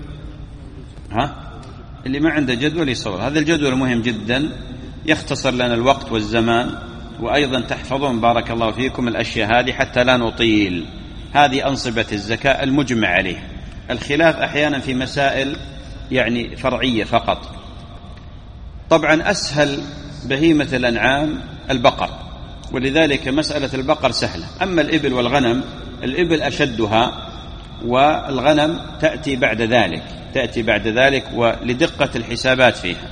اللي ما عنده جدول يصور. هذا الجدول مهم جدا، يختصر لنا الوقت والزمان، وأيضا تحفظون بارك الله فيكم الأشياء هذه حتى لا نطيل. هذه أنصبة الزكاة المجمع عليه، الخلاف أحيانا في مسائل يعني فرعية فقط. طبعا أسهل بهيمة الأنعام البقر، ولذلك مسألة البقر سهلة. أما الإبل والغنم، الإبل أشدها والغنم تأتي بعد ذلك ولدقة الحسابات فيها.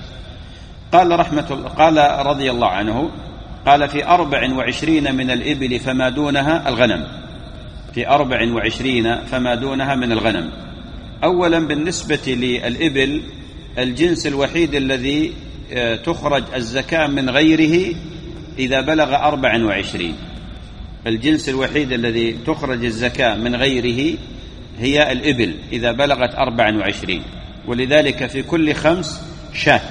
قال رضي الله عنه: قال: في 24 من الإبل فما دونها الغنم، في 24 فما دونها من الغنم. أولا بالنسبة للإبل الجنس الوحيد الذي تخرج الزكاة من غيره إذا بلغ 24، الجنس الوحيد الذي تخرج الزكاة من غيره هي الإبل إذا بلغت 24، ولذلك في كل 5 شاة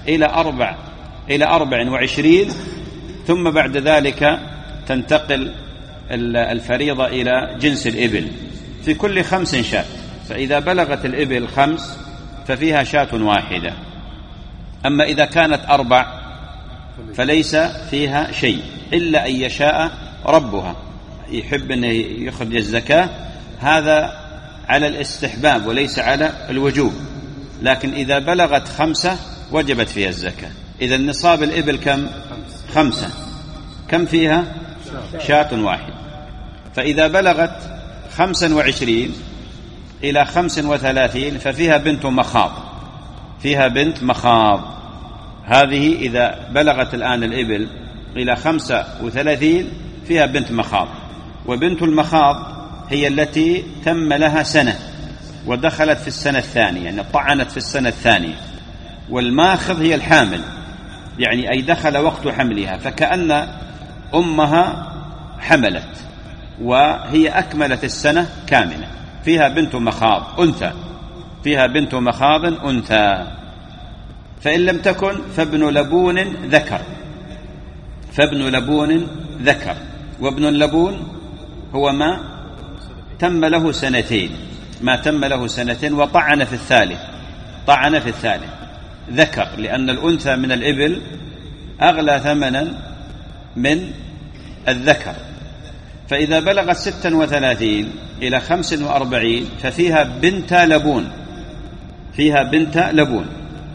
إلى 24، ثم بعد ذلك تنتقل الفريضة إلى جنس الإبل في كل 5 شاة. فإذا بلغت الإبل 5 ففيها شاة واحدة. أما إذا كانت 4 فليس فيها شيء إلا أن يشاء ربها، يحب أن يخرج الزكاة، هذا على الاستحباب وليس على الوجوب. لكن إذا بلغت 5 وجبت فيها الزكاة. إذا نصاب الإبل كم؟ 5. كم فيها؟ شاة واحد. فإذا بلغت 25 إلى 35 ففيها بنت مخاض، فيها بنت مخاض. هذه إذا بلغت الآن الإبل إلى 35 فيها بنت مخاض. وبنت المخاض هي التي تم لها سنة ودخلت في السنة الثانية، يعني طعنت في السنة الثانية. والماخض هي الحامل، يعني أي دخل وقت حملها، فكأن أمها حملت وهي أكملت السنة كاملة. فيها بنت مخاض أنثى، فيها بنت مخاض أنثى. فإن لم تكن فابن لبون ذكر، فابن لبون ذكر. وابن اللبون هو ما تم له 2، ما تم له 2 وطعن في الثالث، طعن في الثالث ذكر، لأن الأنثى من الإبل أغلى ثمنا من الذكر. فإذا بلغت 36 إلى 45 ففيها بنت لبون، فيها بنت لبون.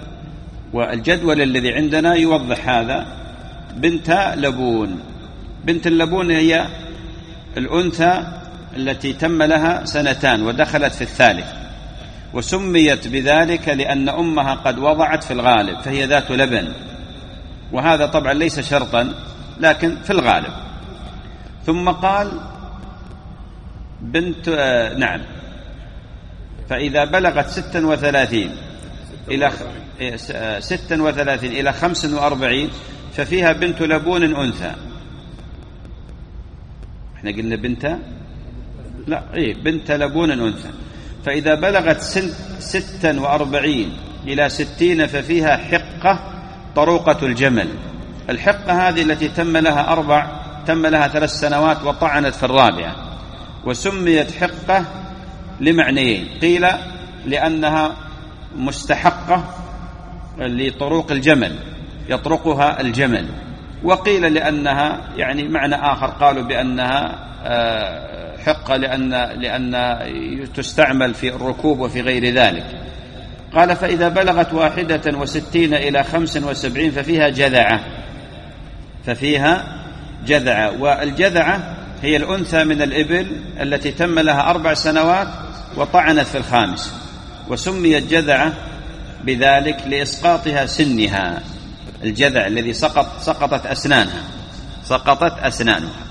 والجدول الذي عندنا يوضح هذا. بنت لبون، بنت اللبون هي الأنثى التي تم لها 2 ودخلت في الثالث، وسميت بذلك لأن أمها قد وضعت في الغالب، فهي ذات لبن. وهذا طبعا ليس شرطا لكن في الغالب. ثم قال بنت نعم، فإذا بلغت 36 إلى 45 ففيها بنت لبون أنثى. احنا قلنا بنت، لا بنت لبون أنثى. فإذا بلغت 46 إلى 60 ففيها حقة طروقة الجمل. الحقة هذه التي تم لها 3 سنوات وطعنت في الرابعة، وسميت حقة لمعنيين: قيل لأنها مستحقة لطروق الجمل، يطرقها الجمل، وقيل لأنها يعني معنى آخر قالوا بأنها حقة لأن تستعمل في الركوب وفي غير ذلك. قال: فإذا بلغت 61 إلى 75 ففيها جذعة، ففيها جذعة. والجذعة هي الأنثى من الإبل التي تم لها 4 سنوات وطعنت في الخامس، وسميت جذعة بذلك لإسقاطها سنها، الجذع الذي سقطت أسنانها سقطت أسنانها.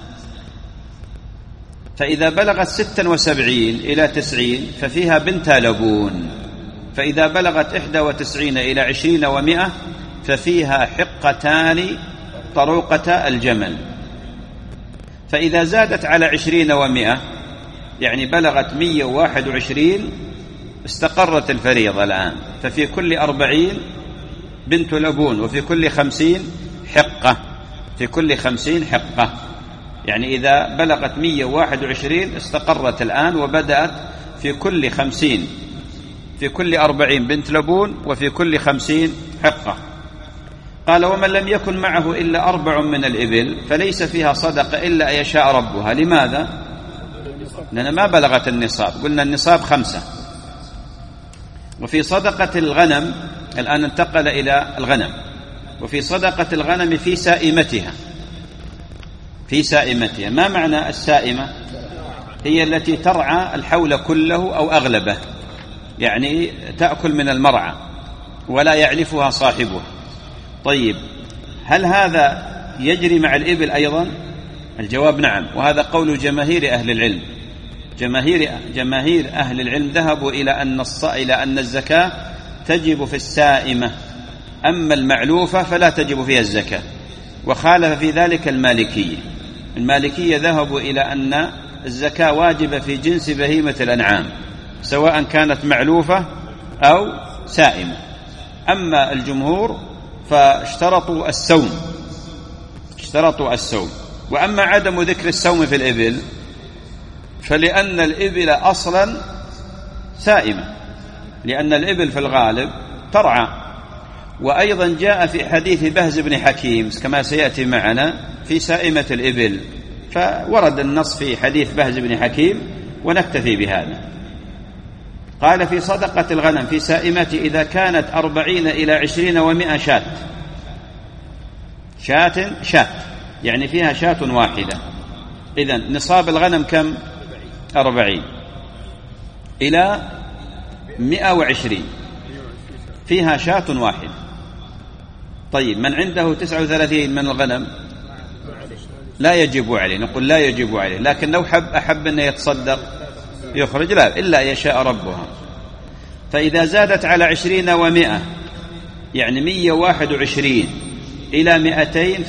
فإذا بلغت 76 إلى 90 ففيها بنت لبون. فإذا بلغت 91 إلى 20 و100 ففيها حقتان طروقة الجمل. فإذا زادت على 20 و100 يعني بلغت 121 استقرت الفريضة الآن، ففي كل 40 بنت لبون، وفي كل 50 حقة، في كل 50 حقة. يعني إذا بلغت 121 استقرت الآن، وبدأت في كل 50 في كل 40 بنت لبون، وفي كل 50 حقة. قال: ومن لم يكن معه إلا 4 من الإبل فليس فيها صدقة إلا أن يشاء ربها. لماذا؟ لأن ما بلغت النصاب، قلنا النصاب 5. وفي صدقة الغنم الآن انتقل إلى الغنم، وفي صدقة الغنم في سائمتها، في سائمتها. ما معنى السائمة؟ هي التي ترعى الحول كله أو أغلبه، يعني تأكل من المرعى ولا يعلفها صاحبها. طيب، هل هذا يجري مع الإبل أيضا؟ الجواب نعم، وهذا قول جماهير أهل العلم. جماهير أهل العلم ذهبوا إلى أن الزكاة تجب في السائمة، أما المعلوفة فلا تجب فيها الزكاة. وخالف في ذلك المالكية ذهبوا إلى أن الزكاة واجبة في جنس بهيمة الأنعام سواء كانت معلوفة أو سائمة. أما الجمهور فاشترطوا السوم. وأما عدم ذكر السوم في الإبل فلأن الإبل أصلا سائمة، لأن الإبل في الغالب ترعى. وأيضا جاء في حديث بهز بن حكيم كما سيأتي معنا في سائمة الإبل، فورد النص في حديث بهز بن حكيم ونكتفي بهذا. قال: في صدقة الغنم في سائمة إذا كانت 40 إلى 20 و100 شاة، يعني فيها شاة واحدة. إذن نصاب الغنم كم؟ 40 إلى 120 فيها شاة واحدة. طيب، من عنده 39 من الغنم لا يجب عليه، نقول لا يجب عليه، لكن لو أحب أن يتصدق يخرج، لا، إلا يشاء ربها. فإذا زادت على 20 و100 يعني 121 إلى 200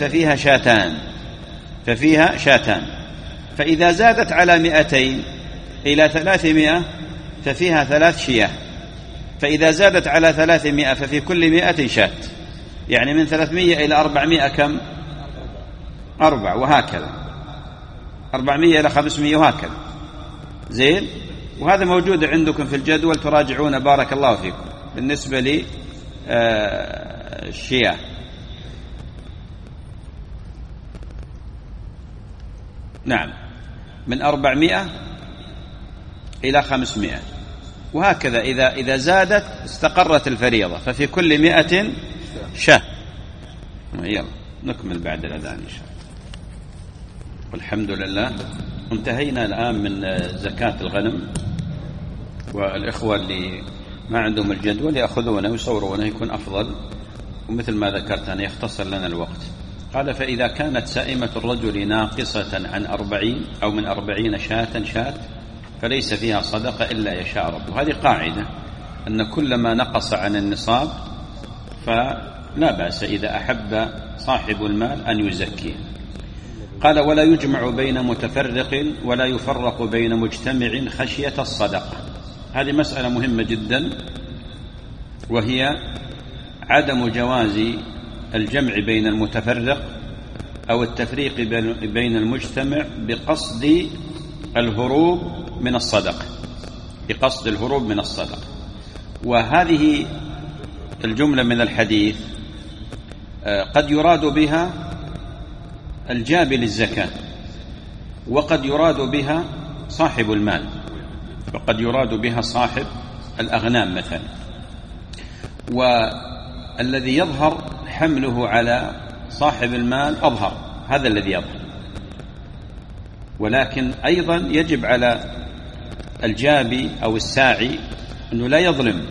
ففيها شاتان. فإذا زادت على 200 إلى 300 ففيها 3 شياه. فإذا زادت على 300 ففي كل 100 شاة، يعني من 300 إلى 400 كم؟ 4، وهكذا 400 إلى 500 وهكذا. زين، وهذا موجود عندكم في الجدول تراجعون بارك الله فيكم بالنسبة لي الشياه. نعم، من 400 إلى 500 وهكذا. إذا زادت استقرت الفريضة، ففي كل 100 شاة. يلا نكمل بعد الأذان إن شاء الله. والحمد لله انتهينا الآن من زكاة الغنم، والإخوة اللي ما عندهم الجدول يأخذونه ويصورونه يكون أفضل، ومثل ما ذكرت أن يختصر لنا الوقت. قال: فإذا كانت سائمة الرجل ناقصة عن 40 أو من 40 شاة فليس فيها صدقة إلا يشاء ربه. هذه قاعدة أن كل ما نقص عن النصاب فلا بأس إذا أحب صاحب المال أن يزكيه. قال: ولا يجمع بين متفرق ولا يفرق بين مجتمع خشية الصدقة. هذه مسألة مهمة جدا، وهي عدم جواز الجمع بين المتفرق أو التفريق بين المجتمع بقصد الهروب من الصدقة. وهذه الجملة من الحديث قد يراد بها الجاب للزكاة، وقد يراد بها صاحب المال، وقد يراد بها صاحب الأغنام مثلا. والذي يظهر حمله على صاحب المال أظهر، هذا الذي يظهر. ولكن أيضا يجب على الجابي أو الساعي أنه لا يظلم،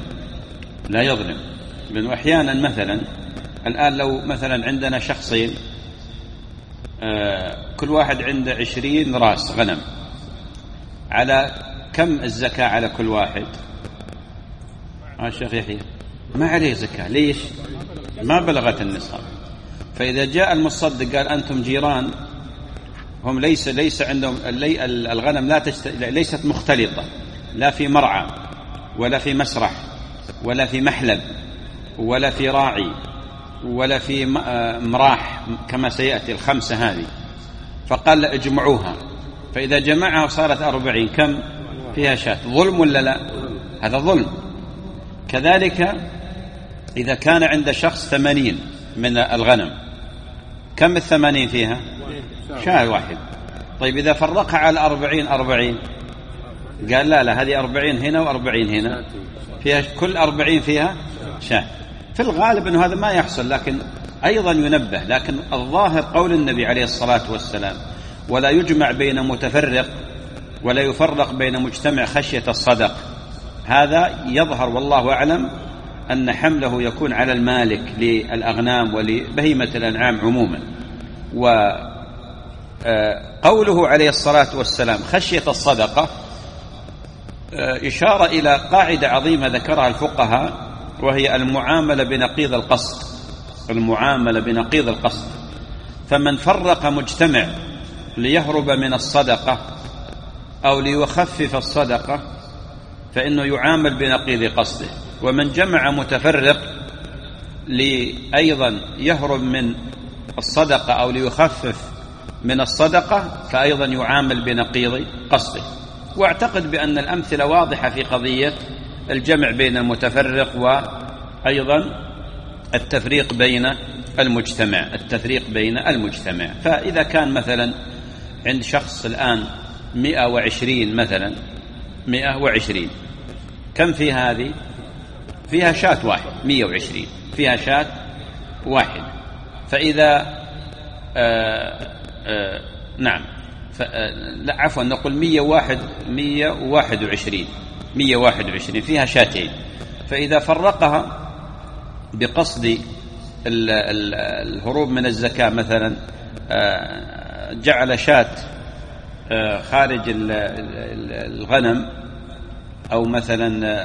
لأنه أحيانا مثلا الآن لو مثلا عندنا شخصين كل واحد عنده 20 راس غنم، على كم الزكاة على كل واحد؟ الشيخ يحيى ما عليه زكاة. ليش؟ ما بلغت النصاب. فإذا جاء المصدق قال أنتم جيران، هم ليس عندهم الغنم ليست مختلطة، لا في مرعى ولا في مسرح ولا في محلب ولا في راعي ولا في مراح كما سيأتي ال5 هذه، فقال لا اجمعوها. فإذا جمعها صارت 40، كم فيها شاة؟ ظلم ولا لا؟ هذا ظلم. كذلك إذا كان عند شخص 80 من الغنم، كم 80 فيها؟ شاة واحد. طيب إذا فرقها على 40 قال لا هذه 40 هنا و40 هنا، فيها كل 40 فيها شاة. في الغالب أنه هذا ما يحصل، لكن أيضا ينبه. لكن الظاهر قول النبي عليه الصلاة والسلام: ولا يجمع بين متفرق ولا يفرق بين مجتمع خشية الصدق. هذا يظهر والله أعلم أن حمله يكون على المالك للأغنام ولبهيمة الأنعام عموما. وقوله عليه الصلاة والسلام خشية الصدقة إشارة إلى قاعدة عظيمة ذكرها الفقهاء، وهي المعاملة بنقيض القصد. المعاملة بنقيض القصد. فمن فرق مجتمع ليهرب من الصدقة أو ليخفف الصدقة فإنه يعامل بنقيض قصده، ومن جمع متفرق أيضا يهرب من الصدقة أو ليخفف من الصدقة فأيضا يعامل بنقيض قصده. واعتقد بأن الأمثلة واضحة في قضية الجمع بين المتفرق وأيضا التفريق بين المجتمع. فإذا كان مثلا عند شخص الآن 120 مثلا 120، كم في هذه؟ فيها شاة واحد. 120 فيها شاة واحد. فإذا نعم لا عفوا نقول 121 فيها شاتين. فإذا فرقها بقصد الهروب من الزكاة، مثلا جعل شاة خارج الغنم أو مثلا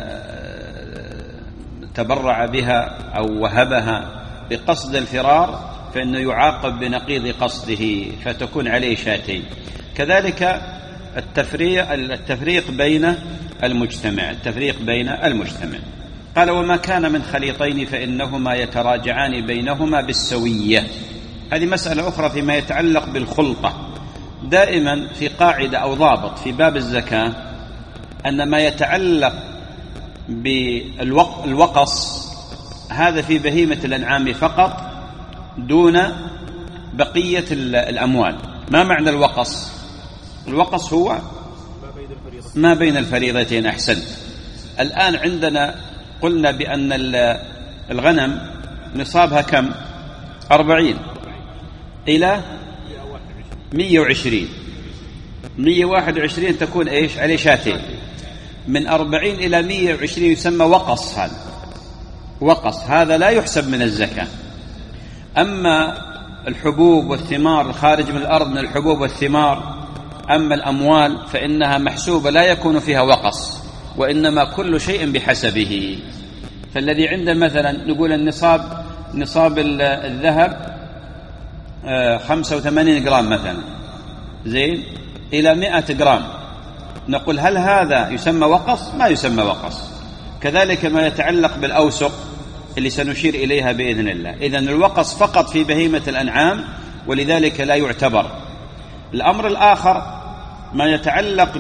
تبرع بها أو وهبها بقصد الفرار، فإنه يعاقب بنقيض قصده فتكون عليه شاتين. كذلك التفريق بين المجتمع. قال: وما كان من خليطين فإنهما يتراجعان بينهما بالسوية. هذه مسألة أخرى فيما يتعلق بالخلطة. دائما في قاعدة أو ضابط في باب الزكاة أن ما يتعلق بالوقص هذا في بهيمة الأنعام فقط دون بقية الأموال. ما معنى الوقص؟ الوقص هو ما بين الفريضتين. أحسنت. الآن عندنا قلنا بأن الغنم نصابها كم؟ 40 إلى 120. 121 تكون إيش؟ عليه شاتين. من 40 إلى 120 يسمى وقص. هذا لا يحسب من الزكاة. أما الحبوب والثمار الخارج من الأرض من الحبوب والثمار، أما الأموال فإنها محسوبة لا يكون فيها وقص، وإنما كل شيء بحسبه. فالذي عنده مثلا نقول نصاب الذهب 85 جرام مثلا، زين، إلى 100 جرام، نقول هل هذا يسمى وقص؟ ما يسمى وقص. كذلك ما يتعلق بالأوسق اللي سنشير إليها بإذن الله. إذن الوقص فقط في بهيمة الأنعام، ولذلك لا يعتبر. الأمر الآخر ما يتعلق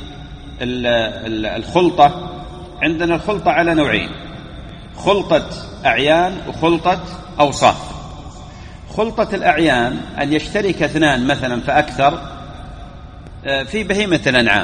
بالخلطة. عندنا الخلطة على نوعين: خلطة أعيان وخلطة أوصاف. خلطة الأعيان أن يشترك 2 مثلا فأكثر في بهيمة الأنعام،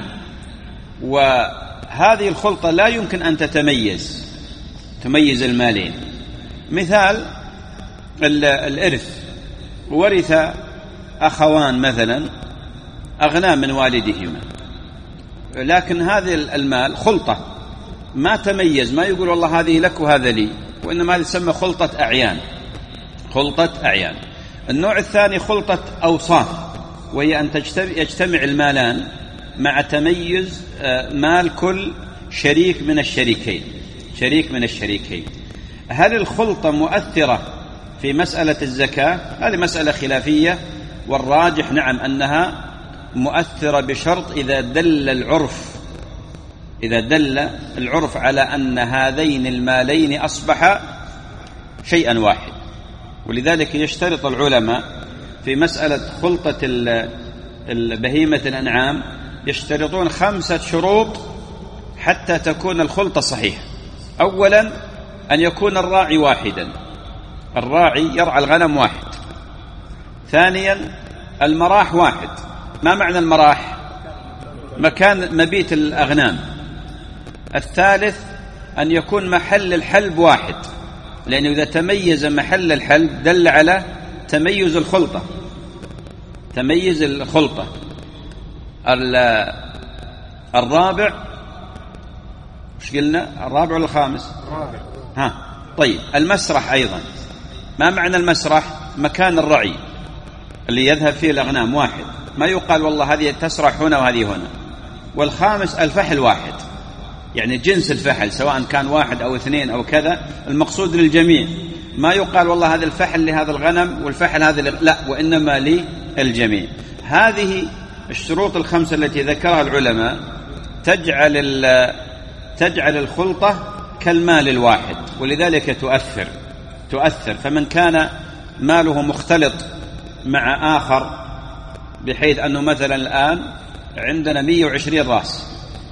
وهذه الخلطة لا يمكن أن تميز المالين. مثال الإرث، ورث أخوان مثلا أغنى من والدهما، لكن هذه المال خلطة ما تميز، ما يقول والله هذه لك وهذا لي، وإنما هذه تسمى خلطة أعيان. النوع الثاني خلطة أوصاف، وهي أن يجتمع المالان مع تميز مال كل شريك من الشريكين. هل الخلطة مؤثرة في مسألة الزكاة؟ هذه مسألة خلافية، والراجح نعم أنها مؤثرة بشرط إذا دل العرف على أن هذين المالين أصبحا شيئا واحد. ولذلك يشترط العلماء في مسألة خلطة بهيمة الأنعام، يشترطون 5 شروط حتى تكون الخلطة صحيحة. أولا أن يكون الراعي واحدا، الراعي يرعى الغنم واحد. ثانيا المراح واحد. ما معنى المراح؟ مكان مبيت الأغنام. الثالث أن يكون محل الحلب واحد، لأنه إذا تميز محل الحلب دل على تميز الخلطة. الرابع وش قلنا؟ الرابع ولا الخامس؟ طيب المسرح أيضا. ما معنى المسرح؟ مكان الرعي اللي يذهب فيه الأغنام واحد، ما يقال والله هذه تسرح هنا وهذه هنا. والخامس الفحل واحد، يعني جنس الفحل سواء كان 1 أو 2 أو كذا، المقصود للجميع. ما يقال والله هذا الفحل لهذا الغنم والفحل هذا لا، وإنما للجميع. هذه الشروط ال5 التي ذكرها العلماء تجعل الخلطة كالمال الواحد، ولذلك تؤثر. فمن كان ماله مختلط مع آخر، بحيث أنه مثلا الآن عندنا 120 رأس،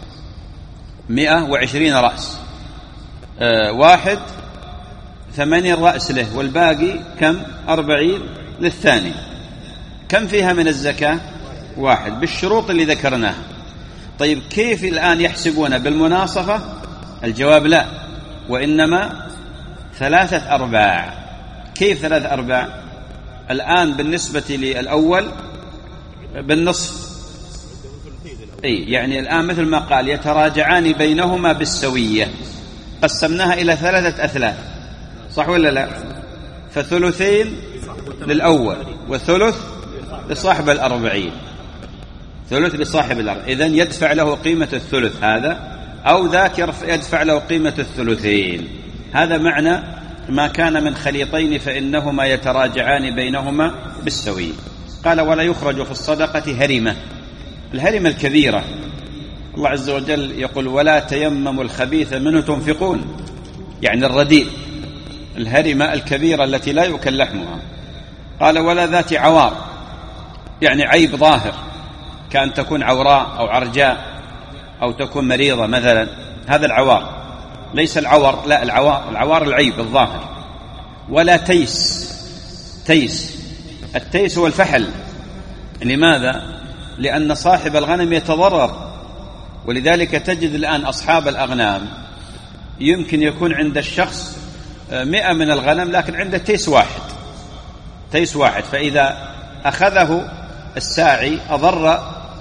120 رأس، واحد 80 رأس له والباقي كم؟ 40 للثاني. كم فيها من الزكاة؟ 1 بالشروط اللي ذكرناها. طيب كيف الآن يحسبون؟ بالمناصفة؟ الجواب لا، وإنما 3/4. كيف 3/4؟ الآن بالنسبة للأول بالنصف، يعني الآن مثل ما قال يتراجعان بينهما بالسوية، قسمناها إلى 3 أثلاث، صح ولا لا؟ فثلثين للأول وثلث لصاحب 40، ثلث لصاحب 40. إذن يدفع له قيمة الثلث هذا، أو ذاك يدفع له قيمة الثلثين. هذا معنى ما كان من خليطين فإنهما يتراجعان بينهما بالسوية. قال ولا يخرج في الصدقة هرمة. الهرمة الكبيرة، الله عز وجل يقول ولا تيمموا الخبيث منه تنفقون، يعني الرديء، الهرمة الكبيرة التي لا يؤكل لحمها. قال ولا ذات عوار، يعني عيب ظاهر، كأن تكون عوراء أو عرجاء أو تكون مريضة مثلا، هذا العوار. ليس العور، لا، العوار العيب الظاهر. ولا تيس، التيس هو الفحل. لماذا؟ لأن صاحب الغنم يتضرر، ولذلك تجد الآن أصحاب الأغنام يمكن يكون عند الشخص 100 من الغنم، لكن عنده تيس واحد، فإذا أخذه الساعي أضر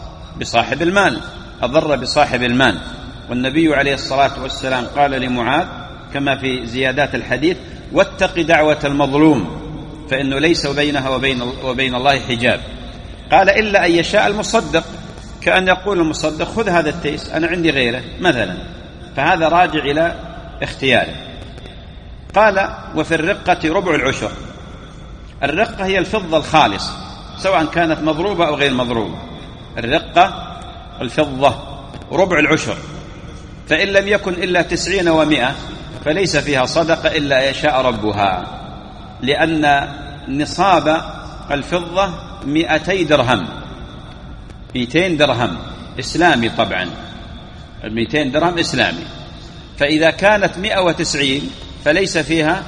بصاحب المال. والنبي عليه الصلاة والسلام قال لمعاذ كما في زيادات الحديث واتق دعوة المظلوم فإنه ليس بينها وبين الله حجاب. قال إلا أن يشاء المصدق، كأن يقول المصدق خذ هذا التيس أنا عندي غيره مثلا، فهذا راجع إلى اختياره. قال وفي الرقة ربع العشر. الرقة هي الفضة الخالصة سواء كانت مضروبة أو غير مضروبة. الرقة الفضة ربع العشر، فإن لم يكن إلا 90 و100 فليس فيها صدقة إلا يشاء ربها، لأن نصاب الفضة 200 درهم، 200 درهم إسلامي طبعا، 200 درهم إسلامي. فإذا كانت 190 فليس فيها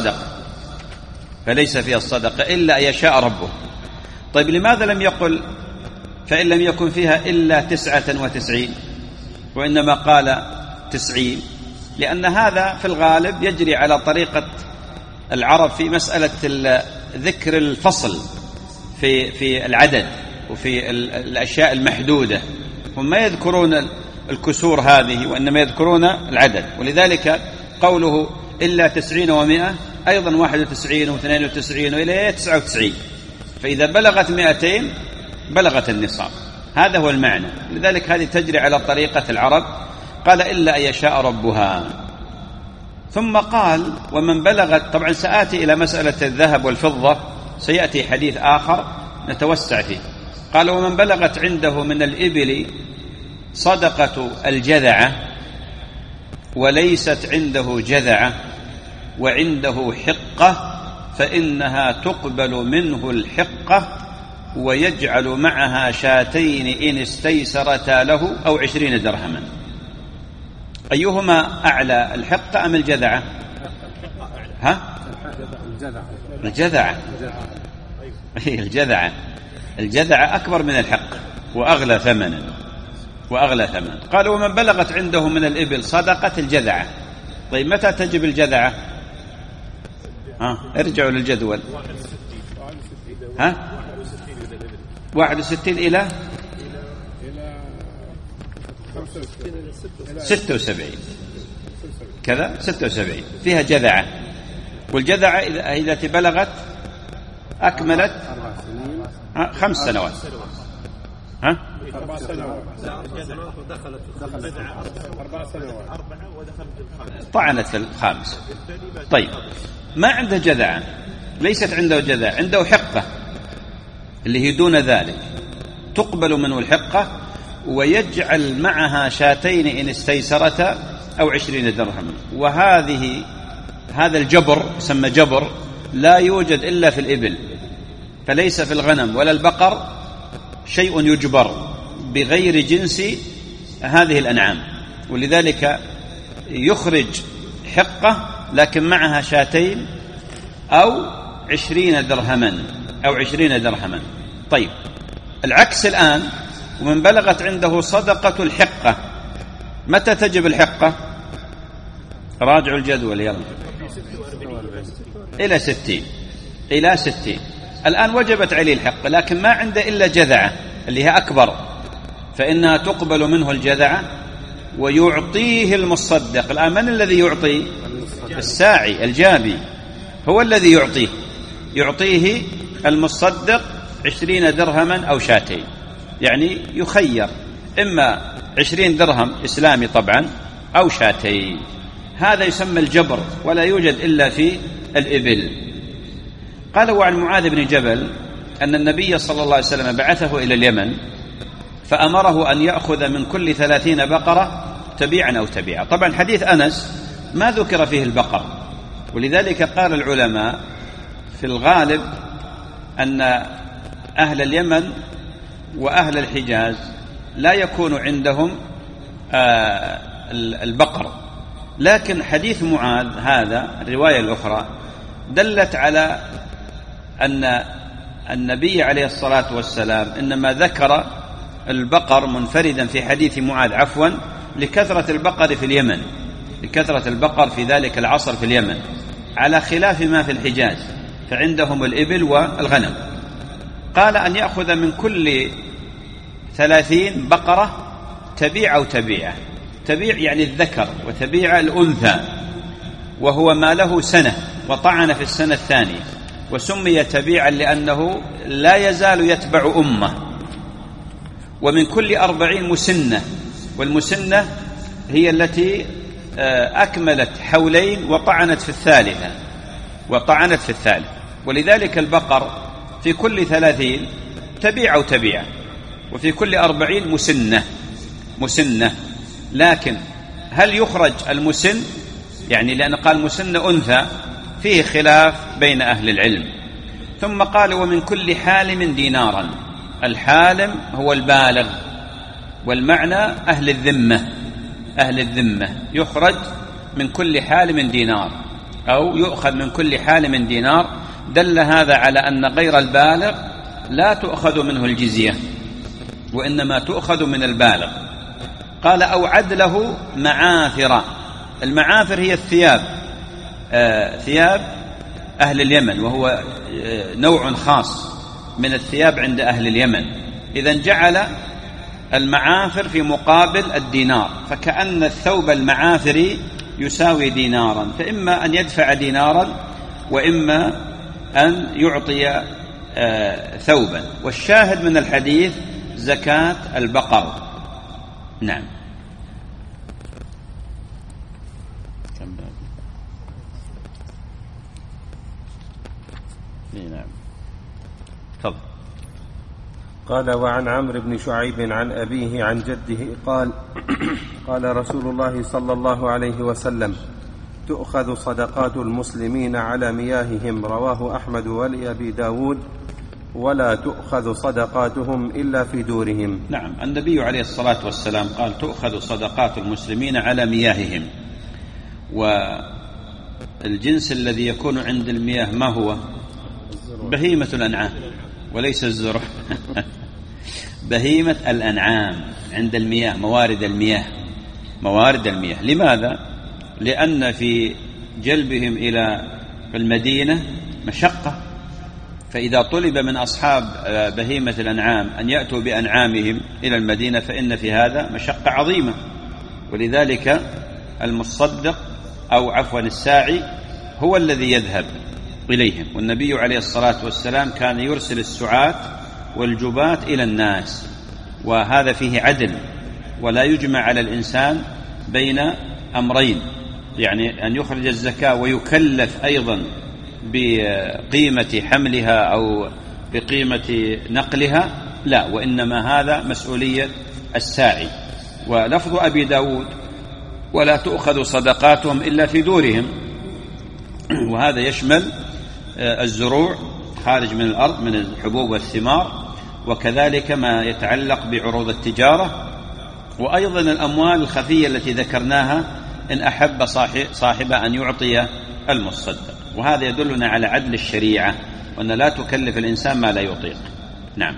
الصدقة إلا يشاء ربه. طيب لماذا لم يقل فإن لم يكن فيها إلا 99 وإنما قال 90؟ لأن هذا في الغالب يجري على طريقة العرب في مسألة ذكر الفصل في العدد وفي الأشياء المحدودة. هم ما يذكرون الكسور هذه وإنما يذكرون العدد، ولذلك قوله إلا 90 و100 أيضا 91 و92 وإلى 99. فإذا بلغت 200 بلغت النصاب. هذا هو المعنى. لذلك هذه تجري على طريقة العرب. قال إلا أن يشاء ربها. ثم قال ومن بلغت، طبعا سآتي إلى مسألة الذهب والفضة، سيأتي حديث آخر نتوسع فيه. قال ومن بلغت عنده من الإبل صدقة الجذعة وليست عنده جذعة وعنده حقة فإنها تقبل منه الحقة ويجعل معها شاتين إن استيسرتا له أو 20 درهما. أيهما أعلى، الحقة أم الجذعة؟ الجذعة. الجذعة أكبر من الحقة وأغلى ثمنا. قال ومن بلغت عنده من الإبل صدقة الجذعة. طيب متى تجب الجذعة؟ ارجعوا للجدول. 61 إلى 76 كذا، 76 فيها جذعة. والجذعة إذا بلغت أكملت 5 سنوات. 4 سنوات طعنت في الخامس. طيب ما عنده جذعة، ليست عنده جذعة، عنده حقة اللي هي دون ذلك، تقبل منه الحقة ويجعل معها شاتين إن استيسرتا أو 20 درهم. هذا الجبر يسمى جبر، لا يوجد إلا في الإبل، فليس في الغنم ولا البقر شيء يجبر بغير جنس هذه الأنعام. ولذلك يخرج حقة لكن معها شاتين أو 20 درهما. طيب العكس الآن، ومن بلغت عنده صدقة الحقة. متى تجب الحقة؟ راجعوا الجدول يلا. إلى 60. الآن وجبت عليه الحقة لكن ما عنده إلا جذعة اللي هي أكبر، فإنها تقبل منه الجذعة ويعطيه المصدق. الآن من الذي يعطيه؟ الساعي الجابي هو الذي يعطيه المصدق 20 درهما أو شاتين. يعني يخير إما 20 درهم إسلامي طبعا أو شاتين. هذا يسمى الجبر ولا يوجد إلا في الإبل. قال وعن معاذ بن جبل أن النبي صلى الله عليه وسلم بعثه إلى اليمن فأمره أن يأخذ من كل 30 بقرة تبيعا أو تبيعا. طبعا حديث أنس ما ذكر فيه البقر، ولذلك قال العلماء في الغالب أن أهل اليمن وأهل الحجاز لا يكون عندهم البقر. لكن حديث معاذ هذا الرواية الأخرى دلت على أن النبي عليه الصلاة والسلام إنما ذكر البقر منفردا في حديث معاذ لكثرة البقر في اليمن، لكثرة البقر في ذلك العصر في اليمن، على خلاف ما في الحجاز فعندهم الإبل والغنم. قال أن يأخذ من كل 30 بقرة تبيع أو تبيعة. تبيع يعني الذكر، وتبيع الأنثى، وهو ما له سنة وطعن في السنة الثانية، وسمي تبيعا لأنه لا يزال يتبع أمه. ومن كل 40 مسنة، والمسنة هي التي أكملت حولين وطعنت في الثالثة. ولذلك البقر في كل 30 تبيع أو تبيع، وفي كل 40 مسنة. لكن هل يخرج المسن؟ يعني لأن قال مسنة أنثى فيه خلاف بين أهل العلم. ثم قال ومن كل حالم دينارا. الحالم هو البالغ، والمعنى أهل الذمة يخرج من كل حالم دينار، أو يؤخذ من كل حالم دينار. دل هذا على أن غير البالغ لا تؤخذ منه الجزية، وإنما تؤخذ من البالغ. قال أو عدله معافر. المعافر هي الثياب، ثياب أهل اليمن، وهو نوع خاص من الثياب عند أهل اليمن. إذن جعل المعافر في مقابل الدينار، فكأن الثوب المعافري يساوي دينارا، فإما أن يدفع دينارا وإما أن يعطي ثوبا. والشاهد من الحديث زكاة البقر. نعم. نعم. تفضل. قال: وعن عمرو بن شعيب عن أبيه عن جده قال: قال رسول الله صلى الله عليه وسلم: تؤخذ صدقات المسلمين على مياههم، رواه أحمد ولأبي داود، ولا تؤخذ صدقاتهم إلا في دورهم. نعم. النبي عليه الصلاة والسلام قال: تؤخذ صدقات المسلمين على مياههم. والجنس الذي يكون عند المياه ما هو؟ بهيمة الأنعام وليس الزرع. بهيمة الأنعام عند المياه، موارد المياه. لماذا؟ لأن في جلبهم إلى المدينة مشقة، فإذا طلب من أصحاب بهيمة الأنعام أن يأتوا بأنعامهم إلى المدينة فإن في هذا مشقة عظيمة. ولذلك المصدق أو عفوا الساعي هو الذي يذهب إليهم. والنبي عليه الصلاة والسلام كان يرسل السعاة والجباة إلى الناس، وهذا فيه عدل، ولا يجمع على الإنسان بين أمرين، يعني أن يخرج الزكاة ويكلف أيضا بقيمة حملها أو بقيمة نقلها، لا، وإنما هذا مسؤولية الساعي. ولفظ أبي داود: ولا تؤخذ صدقاتهم إلا في دورهم، وهذا يشمل الزروع خارج من الأرض من الحبوب والثمار، وكذلك ما يتعلق بعروض التجارة، وأيضا الأموال الخفية التي ذكرناها إن أحب صاحبها أن يعطي المصدق. وهذا يدلنا على عدل الشريعة، وأن لا تكلف الإنسان ما لا يطيق. نعم.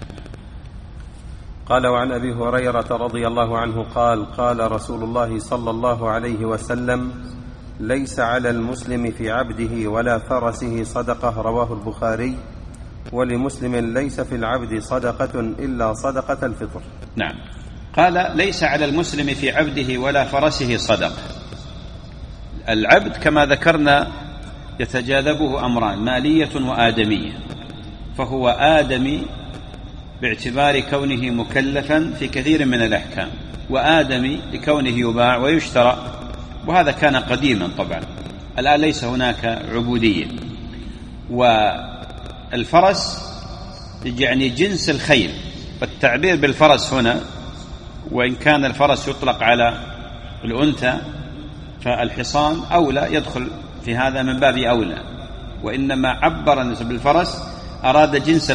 قال: وعن أبي هريرة رضي الله عنه قال: قال رسول الله صلى الله عليه وسلم: ليس على المسلم في عبده ولا فرسه صدقة، رواه البخاري. ولمسلم: ليس في العبد صدقة إلا صدقة الفطر. نعم. قال: ليس على المسلم في عبده ولا فرسه صدقة. العبد كما ذكرنا يتجاذبه أمران: مالية وآدمية. فهو آدمي باعتبار كونه مكلفا في كثير من الأحكام، وآدمي لكونه يباع ويشترى، وهذا كان قديما طبعا، الآن ليس هناك عبودية. والفرس يعني جنس الخيل، والتعبير بالفرس هنا، وإن كان الفرس يطلق على الأنثى فالحصان أولى يدخل في هذا من باب أولى، وإنما عبر بالفرس أراد جنس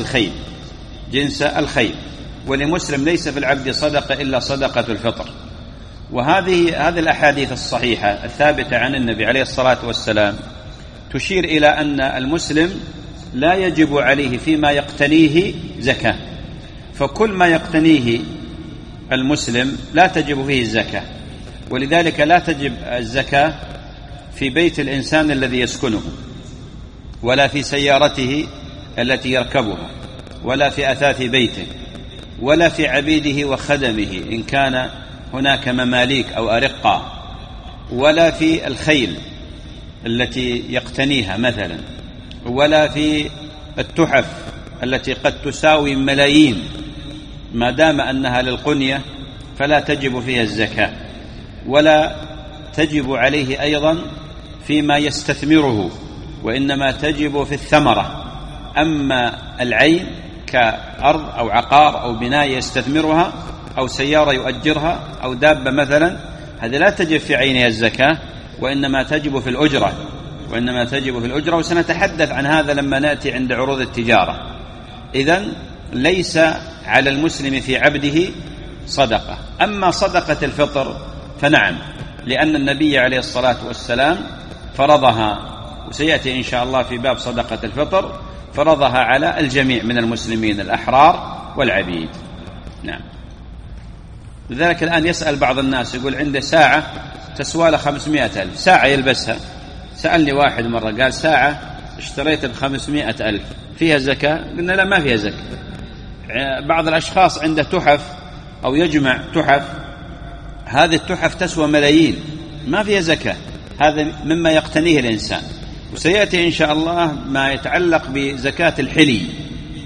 الخيل. ولمسلم: ليس في العبد صدقة إلا صدقة الفطر. وهذه الأحاديث الصحيحة الثابتة عن النبي عليه الصلاة والسلام تشير إلى أن المسلم لا يجب عليه فيما يقتنيه زكاة، فكل ما يقتنيه المسلم لا تجب فيه الزكاة. ولذلك لا تجب الزكاة في بيت الإنسان الذي يسكنه، ولا في سيارته التي يركبها، ولا في أثاث بيته، ولا في عبيده وخدمه إن كان هناك مماليك أو أرقة، ولا في الخيل التي يقتنيها مثلا، ولا في التحف التي قد تساوي ملايين، ما دام أنها للقنية فلا تجب فيها الزكاة. ولا تجب عليه أيضا فيما يستثمره، وإنما تجب في الثمرة. أما العين كأرض أو عقار أو بناء يستثمرها أو سيارة يؤجرها أو دابة مثلا، هذا لا تجب في عينها الزكاة، وإنما تجب في الأجرة. وسنتحدث عن هذا لما نأتي عند عروض التجارة. إذن ليس على المسلم في عبده صدقة. أما صدقة الفطر فنعم، لأن النبي عليه الصلاة والسلام فرضها، وسيأتي إن شاء الله في باب صدقة الفطر، فرضها على الجميع من المسلمين الأحرار والعبيد. نعم. لذلك الآن يسأل بعض الناس يقول عنده ساعة تسوى له 500,000 ساعة يلبسها. سألني واحد مرة قال: ساعة اشتريت ب500,000 فيها زكاة؟ قلنا لا، ما فيها زكاة. بعض الأشخاص عنده تحف أو يجمع تحف، هذه التحف تسوى ملايين، ما فيها زكاة، هذا مما يقتنيه الإنسان. وسيأتي إن شاء الله ما يتعلق بزكاة الحلي،